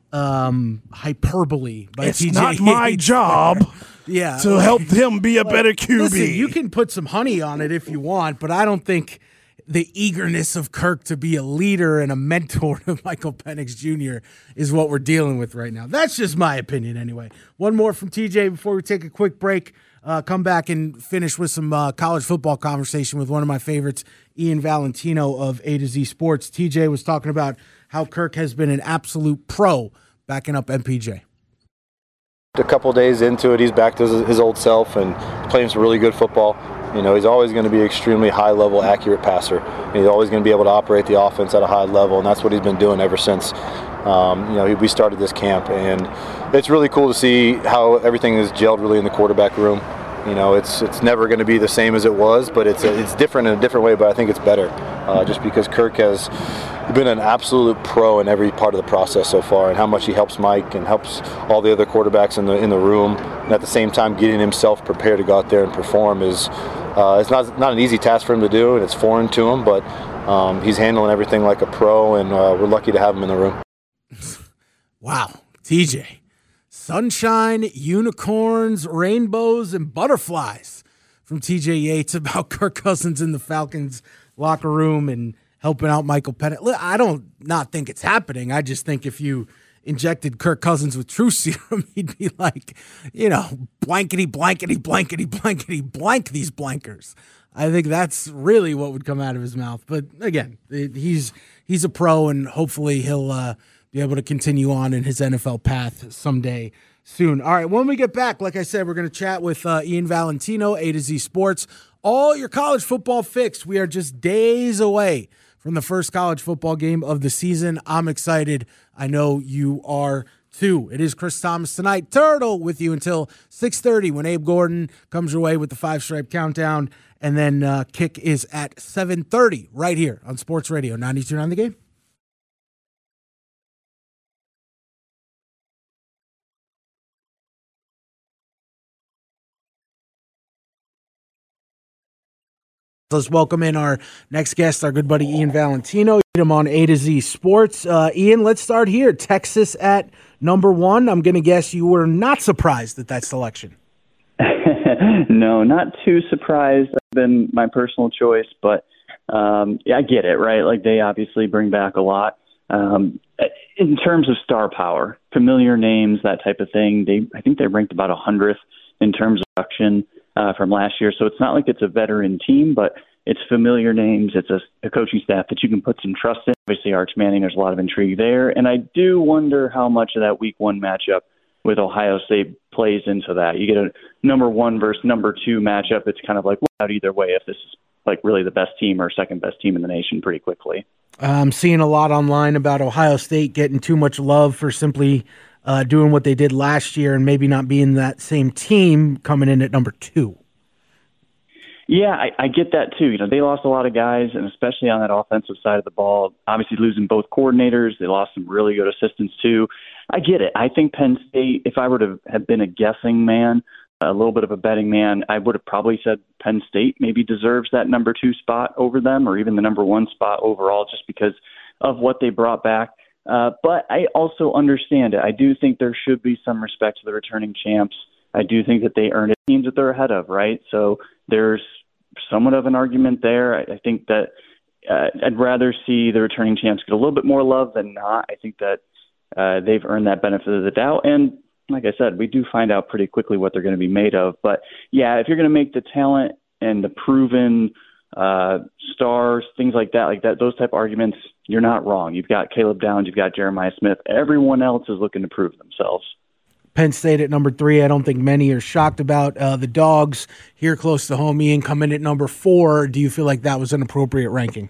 hyperbole by It's TJ not my Yates. job to help him be a better QB. Listen, you can put some honey on it if you want, but I don't think the eagerness of Kirk to be a leader and a mentor to Michael Penix Jr. is what we're dealing with right now. That's just my opinion anyway. One more from TJ before we take a quick break. Come back and finish with some college football conversation with one of my favorites, Ian Valentino of A to Z Sports. TJ was talking about how Kirk has been an absolute pro backing up MPJ. A couple days into it, he's back to his old self and playing some really good football. He's always going to be an extremely high-level, accurate passer. He's always going to be able to operate the offense at a high level, and that's what he's been doing ever since we started this camp. And it's really cool to see how everything is gelled really in the quarterback room. It's never going to be the same as it was, but it's different in a different way, but I think it's better just because Kirk has been an absolute pro in every part of the process so far, and how much he helps Mike and helps all the other quarterbacks in the room, and at the same time getting himself prepared to go out there and perform is it's not an easy task for him to do, and it's foreign to him, but he's handling everything like a pro, and we're lucky to have him in the room. Wow, TJ. Sunshine, unicorns, rainbows, and butterflies from TJ Yates about Kirk Cousins in the Falcons locker room and helping out Michael Penix. I don't not think it's happening. I just think if you injected Kirk Cousins with True Serum, he'd be like, blankety, blankety, blankety, blankety, blank these blankers. I think that's really what would come out of his mouth. But again, he's a pro, and hopefully he'll be able to continue on in his NFL path someday soon. All right, when we get back, like I said, we're going to chat with Ian Valentino, A to Z Sports. All your college football fixed. We are just days away from the first college football game of the season. I'm excited. I know you are too. It is Chris Thomas tonight. Turtle with you until 6:30 when Abe Gordon comes your way with the 5-stripe countdown. And then kick is at 7:30 right here on Sports Radio 92.9 The Game. Let's welcome in our next guest, our good buddy Ian Valentino. Meet him on A to Z Sports. Ian, let's start here. Texas at number 1. I'm going to guess you were not surprised at that selection. No, not too surprised. That's been my personal choice, but yeah, I get it, right? Like, they obviously bring back a lot. In terms of star power, familiar names, that type of thing, I think they ranked about 100th in terms of production from last year. So it's not like it's a veteran team, but it's familiar names. It's a coaching staff that you can put some trust in. Obviously, Arch Manning, there's a lot of intrigue there. And I do wonder how much of that week 1 matchup with Ohio State plays into that. You get a number 1 versus number 2 matchup. It's kind of like, well, out either way if this is like really the best team or second best team in the nation pretty quickly. I'm seeing a lot online about Ohio State getting too much love for simply doing what they did last year and maybe not being that same team coming in at number 2. Yeah, I get that too. You know, they lost a lot of guys, and especially on that offensive side of the ball, obviously losing both coordinators. They lost some really good assistants too. I get it. I think Penn State, if I were to have been a guessing man, a little bit of a betting man, I would have probably said Penn State maybe deserves that number 2 spot over them, or even the number 1 spot overall, just because of what they brought back. But I also understand it. I do think there should be some respect to the returning champs. I do think that they earn it. Teams that they're ahead of, right? So there's somewhat of an argument there. I think that I'd rather see the returning champs get a little bit more love than not. I think that they've earned that benefit of the doubt. And like I said, we do find out pretty quickly what they're going to be made of. But, yeah, if you're going to make the talent and the proven stars, things like that, those type of arguments, you're not wrong. You've got Caleb Downs, you've got Jeremiah Smith. Everyone else is looking to prove themselves. Penn State at number 3, I don't think many are shocked about. The Dogs here close to home, Ian, come in at number 4. Do you feel like that was an appropriate ranking?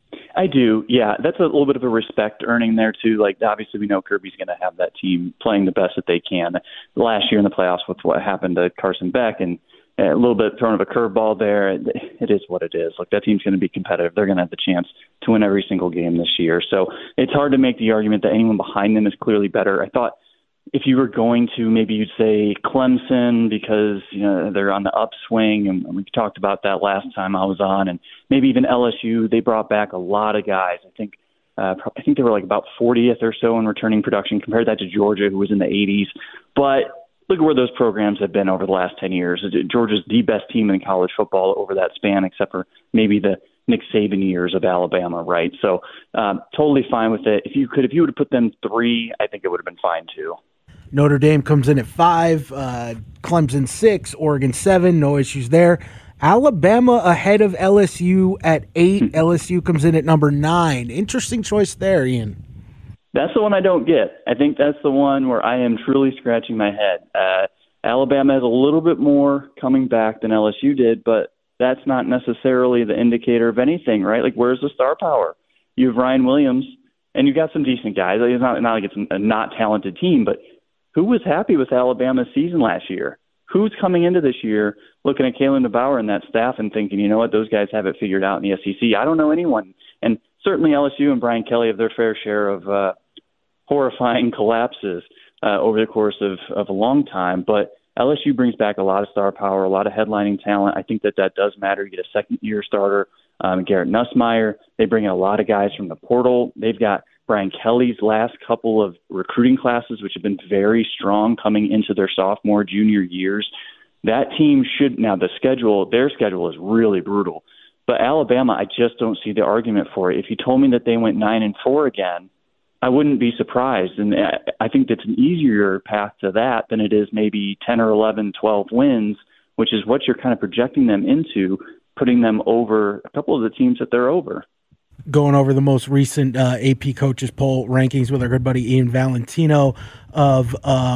I do, yeah. That's a little bit of a respect earning there, too. Like, obviously, we know Kirby's going to have that team playing the best that they can. Last year in the playoffs with what happened to Carson Beck and a little bit thrown of a curveball there, it is what it is. Like, that team's going to be competitive. They're going to have the chance to win every single game this year. So it's hard to make the argument that anyone behind them is clearly better. I thought if you were going to, maybe you'd say Clemson because, you know, they're on the upswing, and we talked about that last time I was on, and maybe even LSU. They brought back a lot of guys. I think they were like about 40th or so in returning production. Compared that to Georgia, who was in the 80s. But look at where those programs have been over the last 10 years. Georgia's the best team in college football over that span, except for maybe the Nick Saban years of Alabama, right? So totally fine with it. If you would have put them 3, I think it would have been fine too. Notre Dame comes in at 5, Clemson 6, Oregon 7, no issues there. Alabama ahead of LSU at 8. LSU comes in at number 9. Interesting choice there, Ian. That's the one I don't get. I think that's the one where I am truly scratching my head. Alabama has a little bit more coming back than LSU did, but that's not necessarily the indicator of anything, right? Like, where's the star power? You have Ryan Williams, and you've got some decent guys. It's not like it's a not talented team, but who was happy with Alabama's season last year? Who's coming into this year looking at Kalen DeBauer and that staff and thinking, you know what, those guys have it figured out in the SEC? I don't know anyone. And certainly LSU and Brian Kelly have their fair share of horrifying collapses over the course of a long time. But LSU brings back a lot of star power, a lot of headlining talent. I think that does matter. You get a second-year starter, Garrett Nussmeier. They bring in a lot of guys from the portal. They've got Brian Kelly's last couple of recruiting classes, which have been very strong coming into their sophomore, junior years. That team now their schedule is really brutal. But Alabama, I just don't see the argument for it. If you told me that they went 9-4 again, I wouldn't be surprised. And I think that's an easier path to that than it is maybe 10 or 11, 12 wins, which is what you're kind of projecting them into, putting them over a couple of the teams that they're over. Going over the most recent AP Coaches Poll rankings with our good buddy Ian Valentino of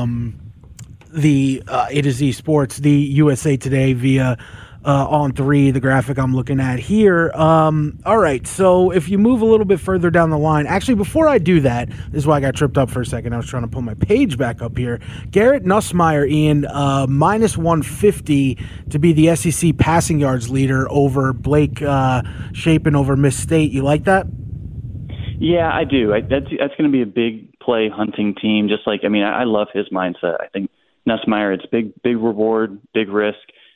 the A to Z Sports, the USA Today via On 3, the graphic I'm looking at here. All right, so if you move a little bit further down the line, actually, before I do that, this is why I got tripped up for a second. I was trying to pull my page back up here. Garrett Nussmeier, Ian, minus 150 to be the SEC passing yards leader over Blake Shapen over Miss State. You like that? Yeah, I do. That's going to be a big play hunting team. I love his mindset. I think Nussmeier, it's big reward, big risk.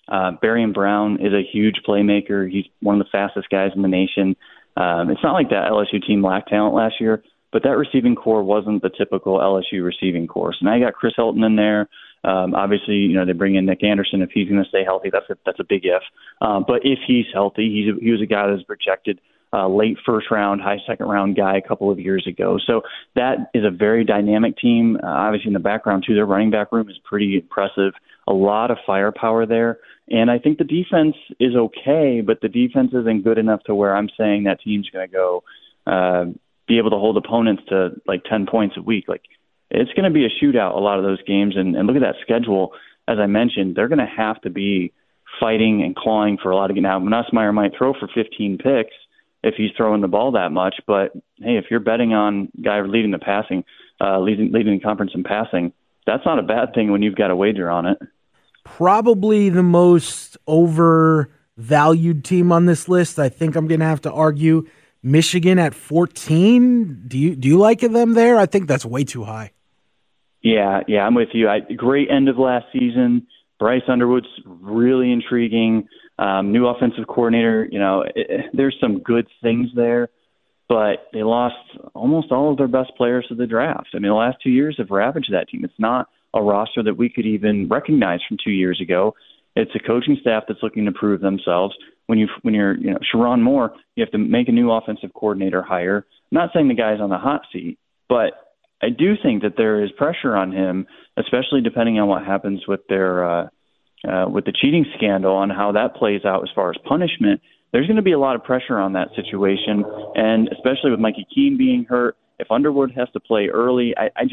Barian Brown is a huge playmaker. He's one of the fastest guys in the nation. It's not like that LSU team lacked talent last year, but that receiving core wasn't the typical LSU receiving core. So now you got Chris Hilton in there. Obviously, they bring in Nick Anderson. If he's going to stay healthy, that's a big if. But if he's healthy, he was a guy that was projected late first round, high second round guy a couple of years ago. So that is a very dynamic team. Obviously, in the background, too, their running back room is pretty impressive. A lot of firepower there. And I think the defense is okay, but the defense isn't good enough to where I'm saying that team's going to go be able to hold opponents to like 10 points a week. Like, it's going to be a shootout, a lot of those games. And look at that schedule. As I mentioned, they're going to have to be fighting and clawing for a lot of games. Now, Nussmeier might throw for 15 picks if he's throwing the ball that much. But, hey, if you're betting on a guy leading the passing, leading the conference in passing, that's not a bad thing when you've got a wager on it. Probably the most overvalued team on this list. I think I'm going to have to argue Michigan at 14. Do you like them there? I think that's way too high. Yeah, I'm with you. Great end of last season. Bryce Underwood's really intriguing. New offensive coordinator. There's some good things there, but they lost almost all of their best players to the draft. I mean, the last 2 years have ravaged that team. It's not a roster that we could even recognize from 2 years ago. It's a coaching staff that's looking to prove themselves. When you're Sharon Moore, you have to make a new offensive coordinator hire. I'm not saying the guy's on the hot seat, but I do think that there is pressure on him, especially depending on what happens with their with the cheating scandal and how that plays out as far as punishment. There's going to be a lot of pressure on that situation, and especially with Mikey Keene being hurt, if Underwood has to play early,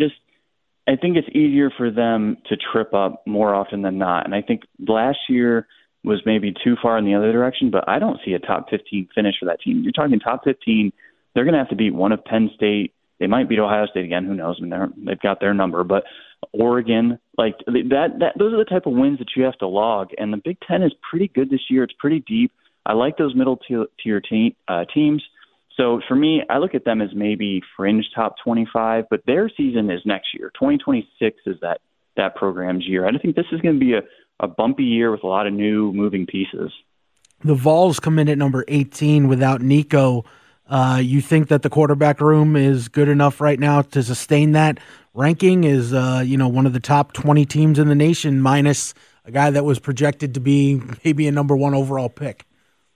I think it's easier for them to trip up more often than not. And I think last year was maybe too far in the other direction, but I don't see a top 15 finish for that team. You're talking top 15, they're going to have to beat one of Penn State. They might beat Ohio State again. Who knows? I mean, they've got their number. But Oregon, like that, those are the type of wins that you have to log. And the Big Ten is pretty good this year. It's pretty deep. I like those middle tier teams. So for me, I look at them as maybe fringe top 25, but their season is next year. 2026 is that program's year. I think this is going to be a bumpy year with a lot of new moving pieces. The Vols come in at number 18 without Nico. You think that the quarterback room is good enough right now to sustain that ranking? Is one of the top 20 teams in the nation, minus a guy that was projected to be maybe a number 1 overall pick?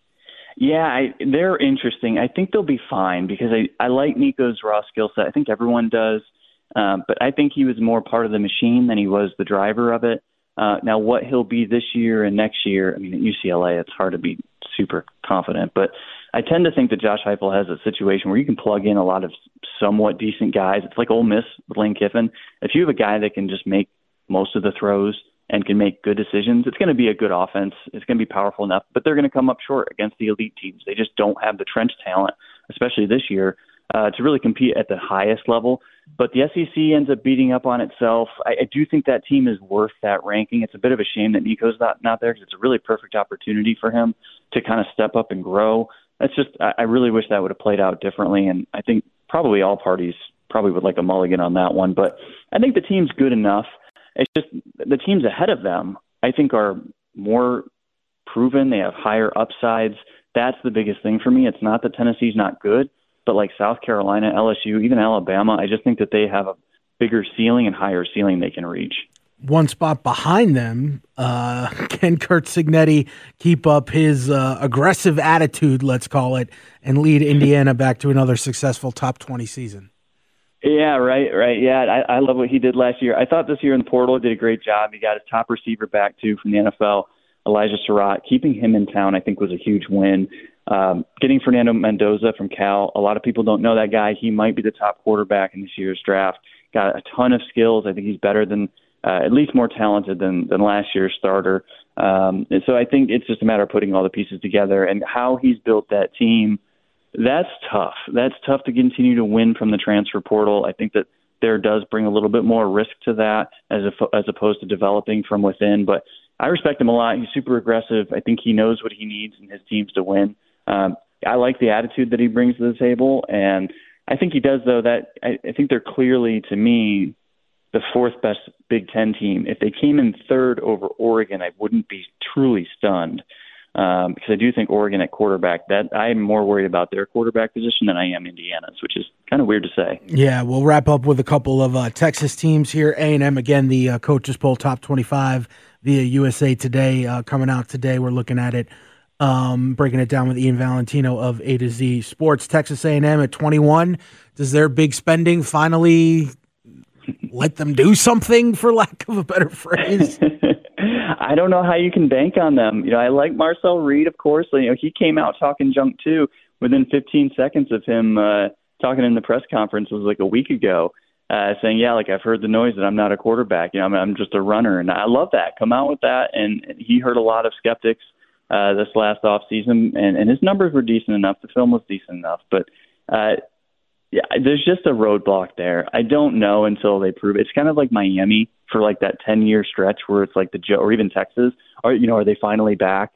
Yeah, they're interesting. I think they'll be fine because I like Nico's raw skill set. I think everyone does. But I think he was more part of the machine than he was the driver of it. Now, what he'll be this year and next year, I mean, at UCLA, it's hard to be super confident. But I tend to think that Josh Heupel has a situation where you can plug in a lot of somewhat decent guys. It's like Ole Miss with Lane Kiffin. If you have a guy that can just make most of the throws and can make good decisions, it's going to be a good offense. It's going to be powerful enough, but they're going to come up short against the elite teams. They just don't have the trench talent, especially this year, to really compete at the highest level. But the SEC ends up beating up on itself. I do think that team is worth that ranking. It's a bit of a shame that Nico's not there because it's a really perfect opportunity for him to kind of step up and grow. I really wish that would have played out differently, and I think probably all parties probably would like a mulligan on that one. But I think the team's good enough. It's just the teams ahead of them, I think, are more proven. They have higher upsides. That's the biggest thing for me. It's not that Tennessee's not good, but like South Carolina, LSU, even Alabama, I just think that they have a bigger ceiling and higher ceiling they can reach. One spot behind them, can Curt Cignetti keep up his aggressive attitude, let's call it, and lead Indiana back to another successful top 20 season? Yeah, right. Yeah, I love what he did last year. I thought this year in the portal did a great job. He got his top receiver back, too, from the NFL, Elijah Surratt. Keeping him in town, I think, was a huge win. Getting Fernando Mendoza from Cal, a lot of people don't know that guy. He might be the top quarterback in this year's draft. Got a ton of skills. I think he's better than, at least more talented than last year's starter. And so I think it's just a matter of putting all the pieces together. And how he's built that team, that's tough. That's tough to continue to win from the transfer portal. I think that there does bring a little bit more risk to that as opposed to developing from within. But I respect him a lot. He's super aggressive. I think he knows what he needs in his teams to win. I like the attitude that he brings to the table, and I think he does, though, that I think they're clearly, to me, the fourth best Big Ten team. If they came in third over Oregon, I wouldn't be truly stunned. Because I do think Oregon at quarterback, that I'm more worried about their quarterback position than I am Indiana's, which is kind of weird to say. Yeah, we'll wrap up with a couple of Texas teams here. A&M, again, the Coaches Poll Top 25 via USA Today coming out today. We're looking at it, breaking it down with Ian Valentino of A to Z Sports. Texas A&M at 21. Does their big spending finally let them do something, for lack of a better phrase? I don't know how you can bank on them. I like Marcel Reed, of course. He came out talking junk too within 15 seconds of him talking in the press conference. It was like a week ago, saying, "Yeah, I've heard the noise that I'm not a quarterback. I'm just a runner." And I love that. Come out with that. And he heard a lot of skeptics this last offseason, and his numbers were decent enough. The film was decent enough, but yeah, there's just a roadblock there. I don't know until they prove it. It's kind of like Miami for that 10-year stretch where it's like or even Texas, are they finally back?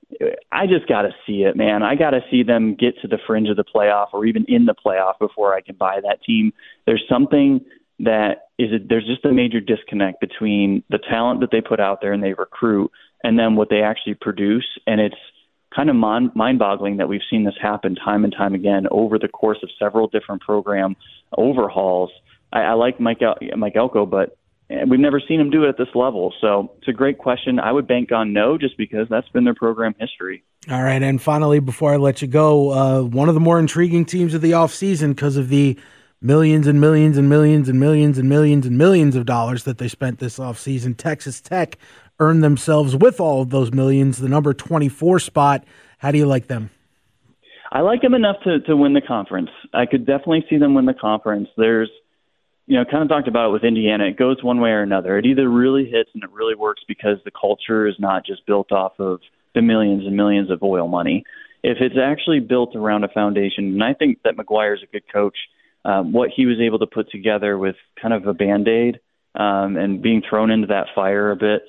I just got to see it, man. I got to see them get to the fringe of the playoff or even in the playoff before I can buy that team. There's something there's just a major disconnect between the talent that they put out there and they recruit and then what they actually produce. And it's kind of mind-boggling that we've seen this happen time and time again over the course of several different program overhauls. I like Mike Elko, but we've never seen him do it at this level. So it's a great question. I would bank on no, just because that's been their program history. All right, and finally, before I let you go, one of the more intriguing teams of the offseason because of the millions and millions and millions and millions and millions and millions of dollars that they spent this offseason, Texas Tech earned themselves, with all of those millions, the number 24 spot. How do you like them? I like them enough to win the conference. I could definitely see them win the conference. There's, kind of talked about it with Indiana. It goes one way or another. It either really hits and it really works because the culture is not just built off of the millions and millions of oil money. If it's actually built around a foundation, and I think that McGuire's a good coach, what he was able to put together with kind of a Band-Aid and being thrown into that fire a bit,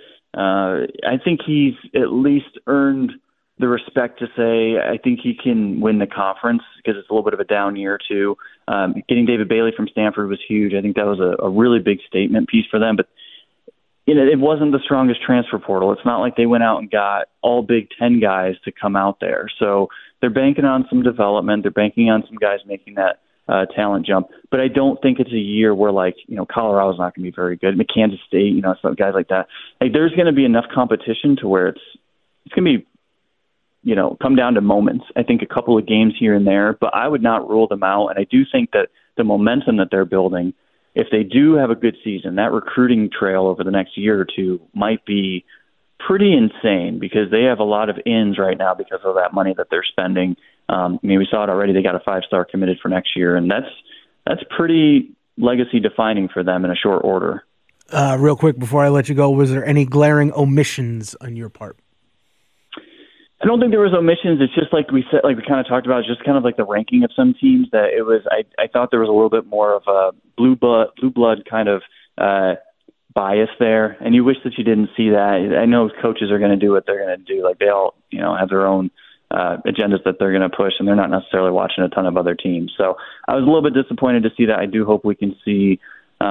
I think he's at least earned the respect to say I think he can win the conference because it's a little bit of a down year too. Getting David Bailey from Stanford was huge. I think that was a really big statement piece for them. But it wasn't the strongest transfer portal. It's not like they went out and got all Big Ten guys to come out there. So they're banking on some development. They're banking on some guys making that talent jump. But I don't think it's a year where Colorado's not going to be very good. Kansas State, some guys like that. There's going to be enough competition to where it's going to be, come down to moments. I think a couple of games here and there, but I would not rule them out. And I do think that the momentum that they're building, if they do have a good season, that recruiting trail over the next year or two might be pretty insane because they have a lot of ins right now because of that money that they're spending. We saw it already. They got a 5-star committed for next year, and that's pretty legacy defining for them in a short order. Real quick before I let you go, was there any glaring omissions on your part? I don't think there was omissions. It's just like we said, like we kind of talked about, it's just kind of like the ranking of some teams that it was. I thought there was a little bit more of a blue blood kind of bias there, and you wish that you didn't see that. I know coaches are going to do what they're going to do. Like they all, have their own agendas that they're going to push, and they're not necessarily watching a ton of other teams. So I was a little bit disappointed to see that. I do hope we can see,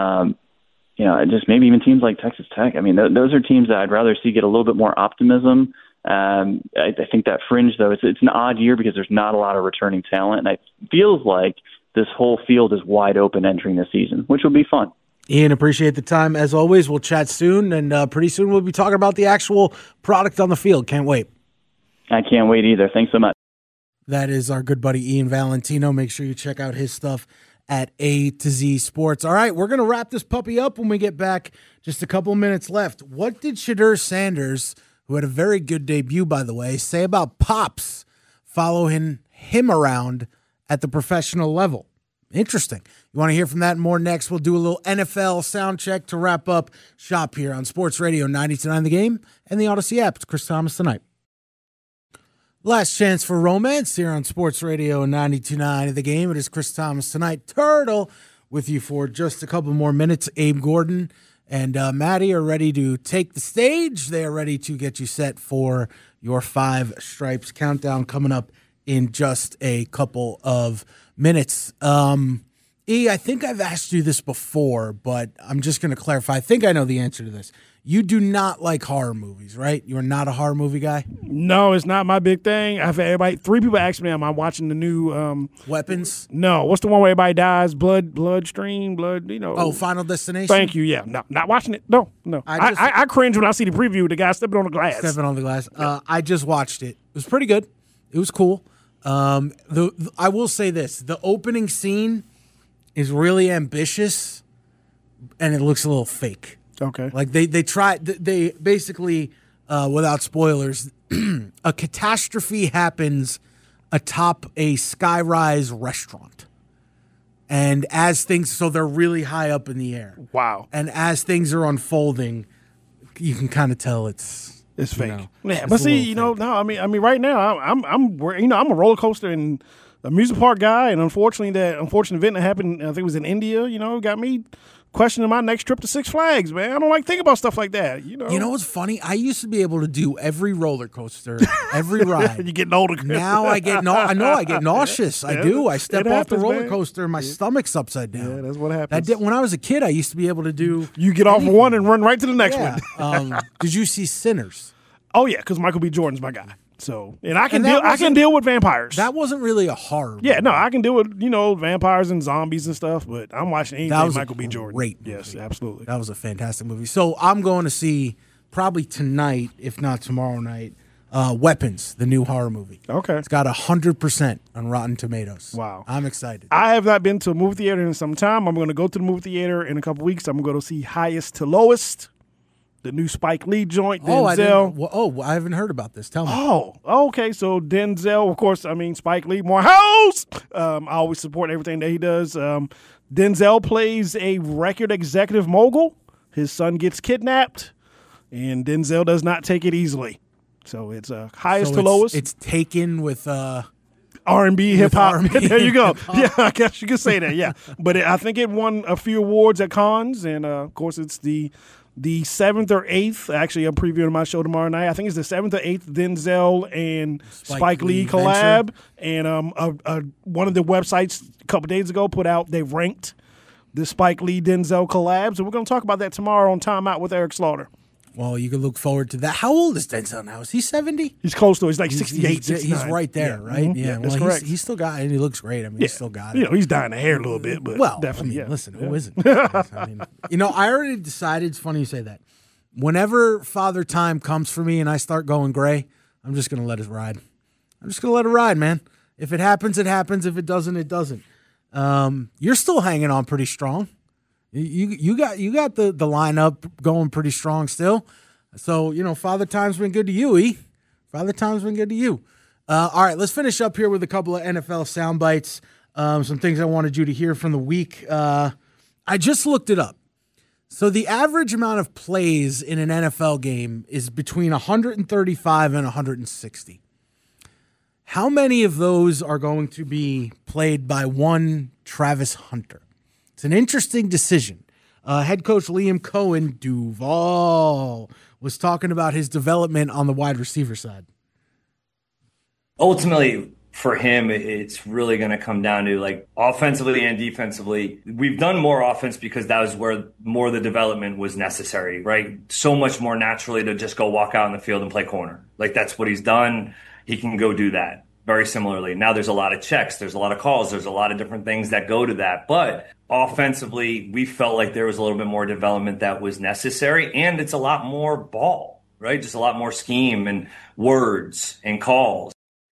just maybe even teams like Texas Tech. I mean, those are teams that I'd rather see get a little bit more optimism. I think that fringe, though, it's an odd year because there's not a lot of returning talent, and it feels like this whole field is wide open entering the season, which will be fun. Ian, appreciate the time. As always, we'll chat soon, and pretty soon we'll be talking about the actual product on the field. Can't wait. I can't wait either. Thanks so much. That is our good buddy Ian Valentino. Make sure you check out his stuff at A to Z Sports. All right, we're going to wrap this puppy up when we get back. Just a couple minutes left. What did Shedeur Sanders, who had a very good debut, by the way, say about Pops following him around at the professional level? Interesting. You want to hear from that and more next. We'll do a little NFL sound check to wrap up shop here on Sports Radio 92.9 The Game and the Odyssey app. It's Chris Thomas tonight. Last chance for romance here on Sports Radio 92.9 The Game. It is Chris Thomas tonight. Turtle with you for just a couple more minutes. Abe Gordon and Maddie are ready to take the stage. They are ready to get you set for your 5 Stripes countdown coming up in just a couple of minutes. I think I've asked you this before, but I'm just going to clarify. I think I know the answer to this. You do not like horror movies, right? You are not a horror movie guy? No, it's not my big thing. I've had 3 people ask me, am I watching the new Weapons? No. What's the one where everybody dies? Bloodstream, Oh, Final Destination? Thank you. Yeah. No, not watching it. No. I cringe when I see the preview, the guy stepping on the glass. Stepping on the glass. I just watched it. It was pretty good. It was cool. I will say this. The opening scene is really ambitious, and it looks a little fake. Okay. Like they basically, without spoilers, a catastrophe happens atop a skyrise restaurant. And so they're really high up in the air. Wow. And as things are unfolding, you can kind of tell it's fake. Yeah, but see, I mean, right now I'm a roller coaster and amusement park guy, and unfortunately, that unfortunate event that happened, I think it was in India, got me questioning my next trip to Six Flags, man. I don't like thinking about stuff like that. You know what's funny? I used to be able to do every roller coaster, every ride. You're getting older. Now I get I get nauseous. I do. I step off the roller coaster and my stomach's upside down. Yeah, that's what happens. When I was a kid, I used to be able to do. You get off one and run right to the next one. Did you see Sinners? Oh yeah, because Michael B. Jordan's my guy. So, and I can deal with vampires. That wasn't really a horror movie. Yeah, no, I can deal with, vampires and zombies and stuff, but I'm watching anything Michael B. Jordan. Great movie. Yes, absolutely. That was a fantastic movie. So I'm going to see, probably tonight, if not tomorrow night, Weapons, the new horror movie. Okay. It's got 100% on Rotten Tomatoes. Wow. I'm excited. I have not been to a movie theater in some time. I'm going to go to the movie theater in a couple weeks. I'm going to go to see Highest to Lowest. The new Spike Lee joint, Denzel. I haven't heard about this. Tell me. Oh, okay. So Denzel, of course, Spike Lee, more house. I always support everything that he does. Denzel plays a record executive mogul. His son gets kidnapped, and Denzel does not take it easily. So it's highest to lowest. It's taken with R&B, hip hop. There you go. Yeah, I guess you could say that. Yeah, but I think it won a few awards at cons, and of course, it's the 7th or 8th, actually I'm previewing my show tomorrow night. I think it's the 7th or 8th Denzel and Spike Lee collab. And one of the websites a couple days ago they ranked the Spike Lee Denzel collabs. And we're going to talk about that tomorrow on Time Out with Eric Slaughter. Well, you can look forward to that. How old is Denzel now? Is he 70? He's close to it. He's like 68, 69. He's right there, right? Mm-hmm. Yeah, that's correct. He's still got it, and he looks great. He's still got it. He's dying of hair a little bit, but definitely. Listen, who isn't? I already decided, it's funny you say that. Whenever Father Time comes for me and I start going gray, I'm just going to let it ride. I'm just going to let it ride, man. If it happens, it happens. If it doesn't, it doesn't. You're still hanging on pretty strong. You got the lineup going pretty strong still. So, Father Time's been good to you, E. Father Time's been good to you. All right, let's finish up here with a couple of NFL sound bites. Some things I wanted you to hear from the week. I just looked it up. So the average amount of plays in an NFL game is between 135 and 160. How many of those are going to be played by one Travis Hunter? It's an interesting decision. Head coach Liam Cohen Duval was talking about his development on the wide receiver side. Ultimately, for him, it's really going to come down to offensively and defensively. We've done more offense because that was where more of the development was necessary, right? So much more naturally to just go walk out in the field and play corner. That's what he's done. He can go do that very similarly. Now there's a lot of checks. There's a lot of calls. There's a lot of different things that go to that. But offensively, we felt like there was a little bit more development that was necessary. And it's a lot more ball, right? Just a lot more scheme and words and calls.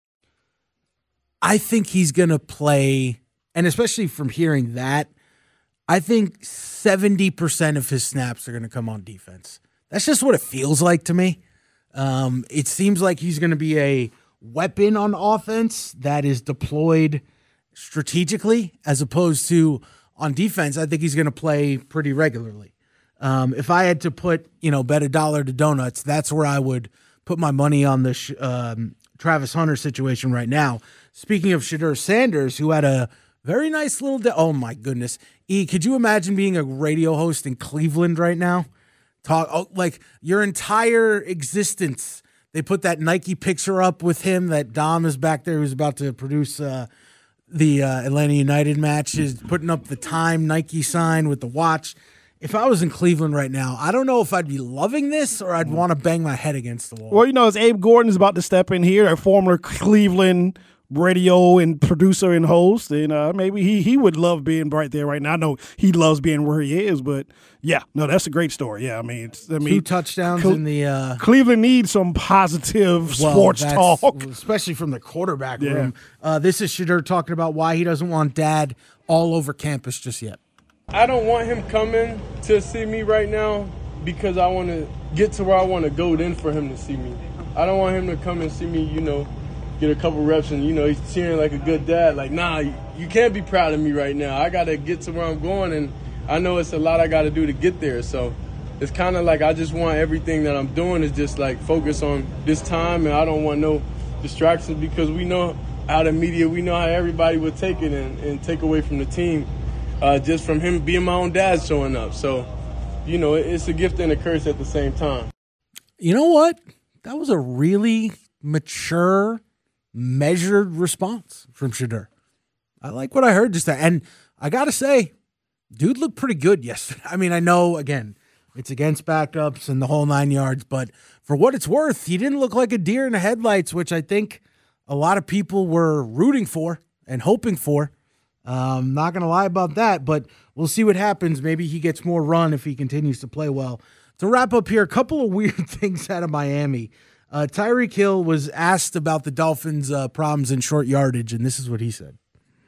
I think he's going to play, and especially from hearing that, I think 70% of his snaps are going to come on defense. That's just what it feels like to me. It seems like he's going to be a weapon on offense that is deployed strategically as opposed to on defense. I think he's going to play pretty regularly. If I had to put, bet $1 to donuts, that's where I would put my money on the Travis Hunter situation right now. Speaking of Shedeur Sanders, who had a very nice little oh my goodness. E, could you imagine being a radio host in Cleveland right now? Your entire existence. They put that Nike picture up with him that Dom is back there who's about to produce the Atlanta United match, is putting up the time Nike sign with the watch. If I was in Cleveland right now, I don't know if I'd be loving this or I'd want to bang my head against the wall. Well, as Abe Gordon is about to step in here, a former Cleveland radio and producer and host, and maybe he would love being right there right now. I know he loves being where he is, but yeah, no, that's a great story. Yeah, I mean, 2 touchdowns in the Cleveland needs some positive sports talk, especially from the quarterback room. This is Shedeur talking about why he doesn't want Dad all over campus just yet. I don't want him coming to see me right now because I want to get to where I want to go then for him to see me. I don't want him to come and see me, get a couple reps and, he's cheering like a good dad. Like, nah, you can't be proud of me right now. I got to get to where I'm going, and I know it's a lot I got to do to get there. So it's kind of like I just want everything that I'm doing is just, like, focus on this time, and I don't want no distractions because we know how the media, we know how everybody would take it and take away from the team. Just from him being my own dad showing up. So, it's a gift and a curse at the same time. You know what? That was a really mature, measured response from Shedeur. I like what I heard just that. And I got to say, dude looked pretty good yesterday. I mean, I know, again, it's against backups and the whole 9 yards, but for what it's worth, he didn't look like a deer in the headlights, which I think a lot of people were rooting for and hoping for. Not going to lie about that, but we'll see what happens. Maybe he gets more run if he continues to play well. To wrap up here, a couple of weird things out of Miami. Tyreek Hill was asked about the Dolphins' problems in short yardage, and this is what he said.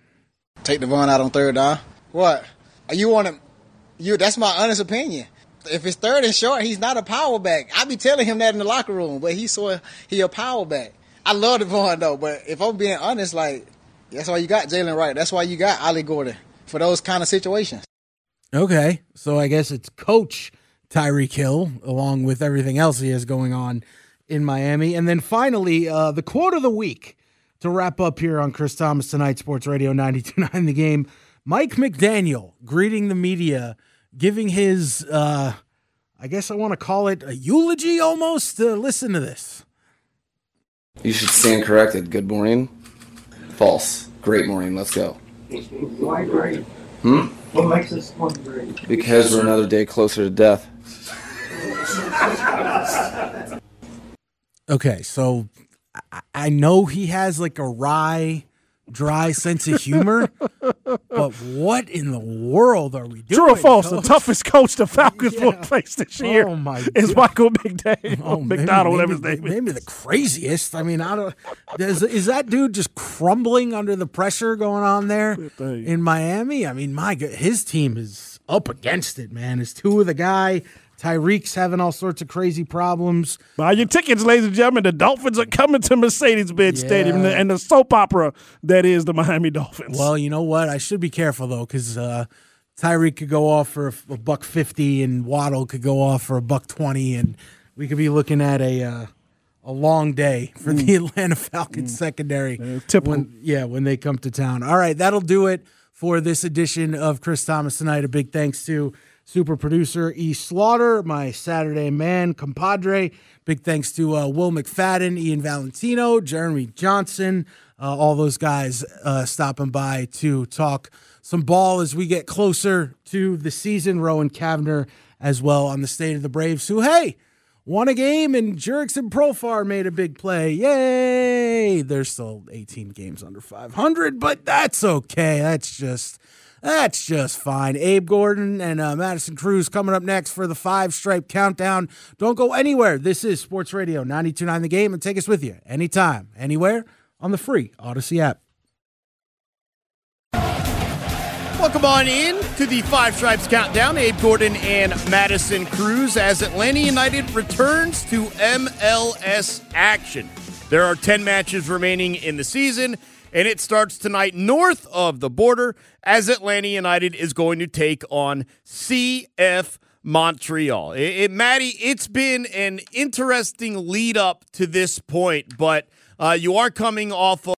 Take Devon out on third down. What? You want him? That's my honest opinion. If it's third and short, he's not a power back. I be telling him that in the locker room, but he a power back. I love Devon, though, but if I'm being honest, that's why you got Jalen Wright. That's why you got Ollie Gordon for those kind of situations. Okay, so I guess it's Coach Tyreek Hill along with everything else he has going on in Miami. And then finally, the quote of the week to wrap up here on Chris Thomas Tonight, Sports Radio 92.9 The Game. Mike McDaniel greeting the media, giving his, I guess I want to call it a eulogy almost. Listen to this. You should stand corrected. Good morning. False. Great morning. Let's go. Why great? What makes this one great? Because we're another day closer to death. Okay, so I know he has like a wry, dry sense of humor, but what in the world are we doing? True or false? The toughest coach the Falcons will face this year is Michael McDaniel. McDonald, whatever his name is. Maybe the craziest. I mean, is that dude just crumbling under the pressure going on there in Miami? I mean, my God, his team is up against it, man. It's two of the guy. Tyreek's having all sorts of crazy problems. Buy your tickets, ladies and gentlemen. The Dolphins are coming to Mercedes-Benz Stadium and the soap opera that is the Miami Dolphins. Well, you know what? I should be careful, though, because Tyreek could go off for $150 and Waddle could go off for $120, and we could be looking at a long day for the Atlanta Falcons secondary when they come to town. All right, that'll do it for this edition of Chris Thomas Tonight. A big thanks to super producer E. Slaughter, my Saturday man, compadre. Big thanks to Will McFadden, Ian Valentino, Jeremy Johnson, all those guys stopping by to talk some ball as we get closer to the season. Rowan Kavner as well on the state of the Braves, who, hey, won a game, and Jurickson Profar made a big play. Yay! There's still 18 games under 500, but that's okay. That's just fine. Abe Gordon and Madison Cruz coming up next for the 5-stripe countdown. Don't go anywhere. This is Sports Radio 92.9 The Game, and take us with you anytime, anywhere on the free Odyssey app. Welcome on in to the 5 Stripes Countdown. Abe Gordon and Madison Cruz as Atlanta United returns to MLS action. There are 10 matches remaining in the season, and it starts tonight north of the border as Atlanta United is going to take on CF Montreal. Maddie, it's been an interesting lead up to this point, but you are coming off of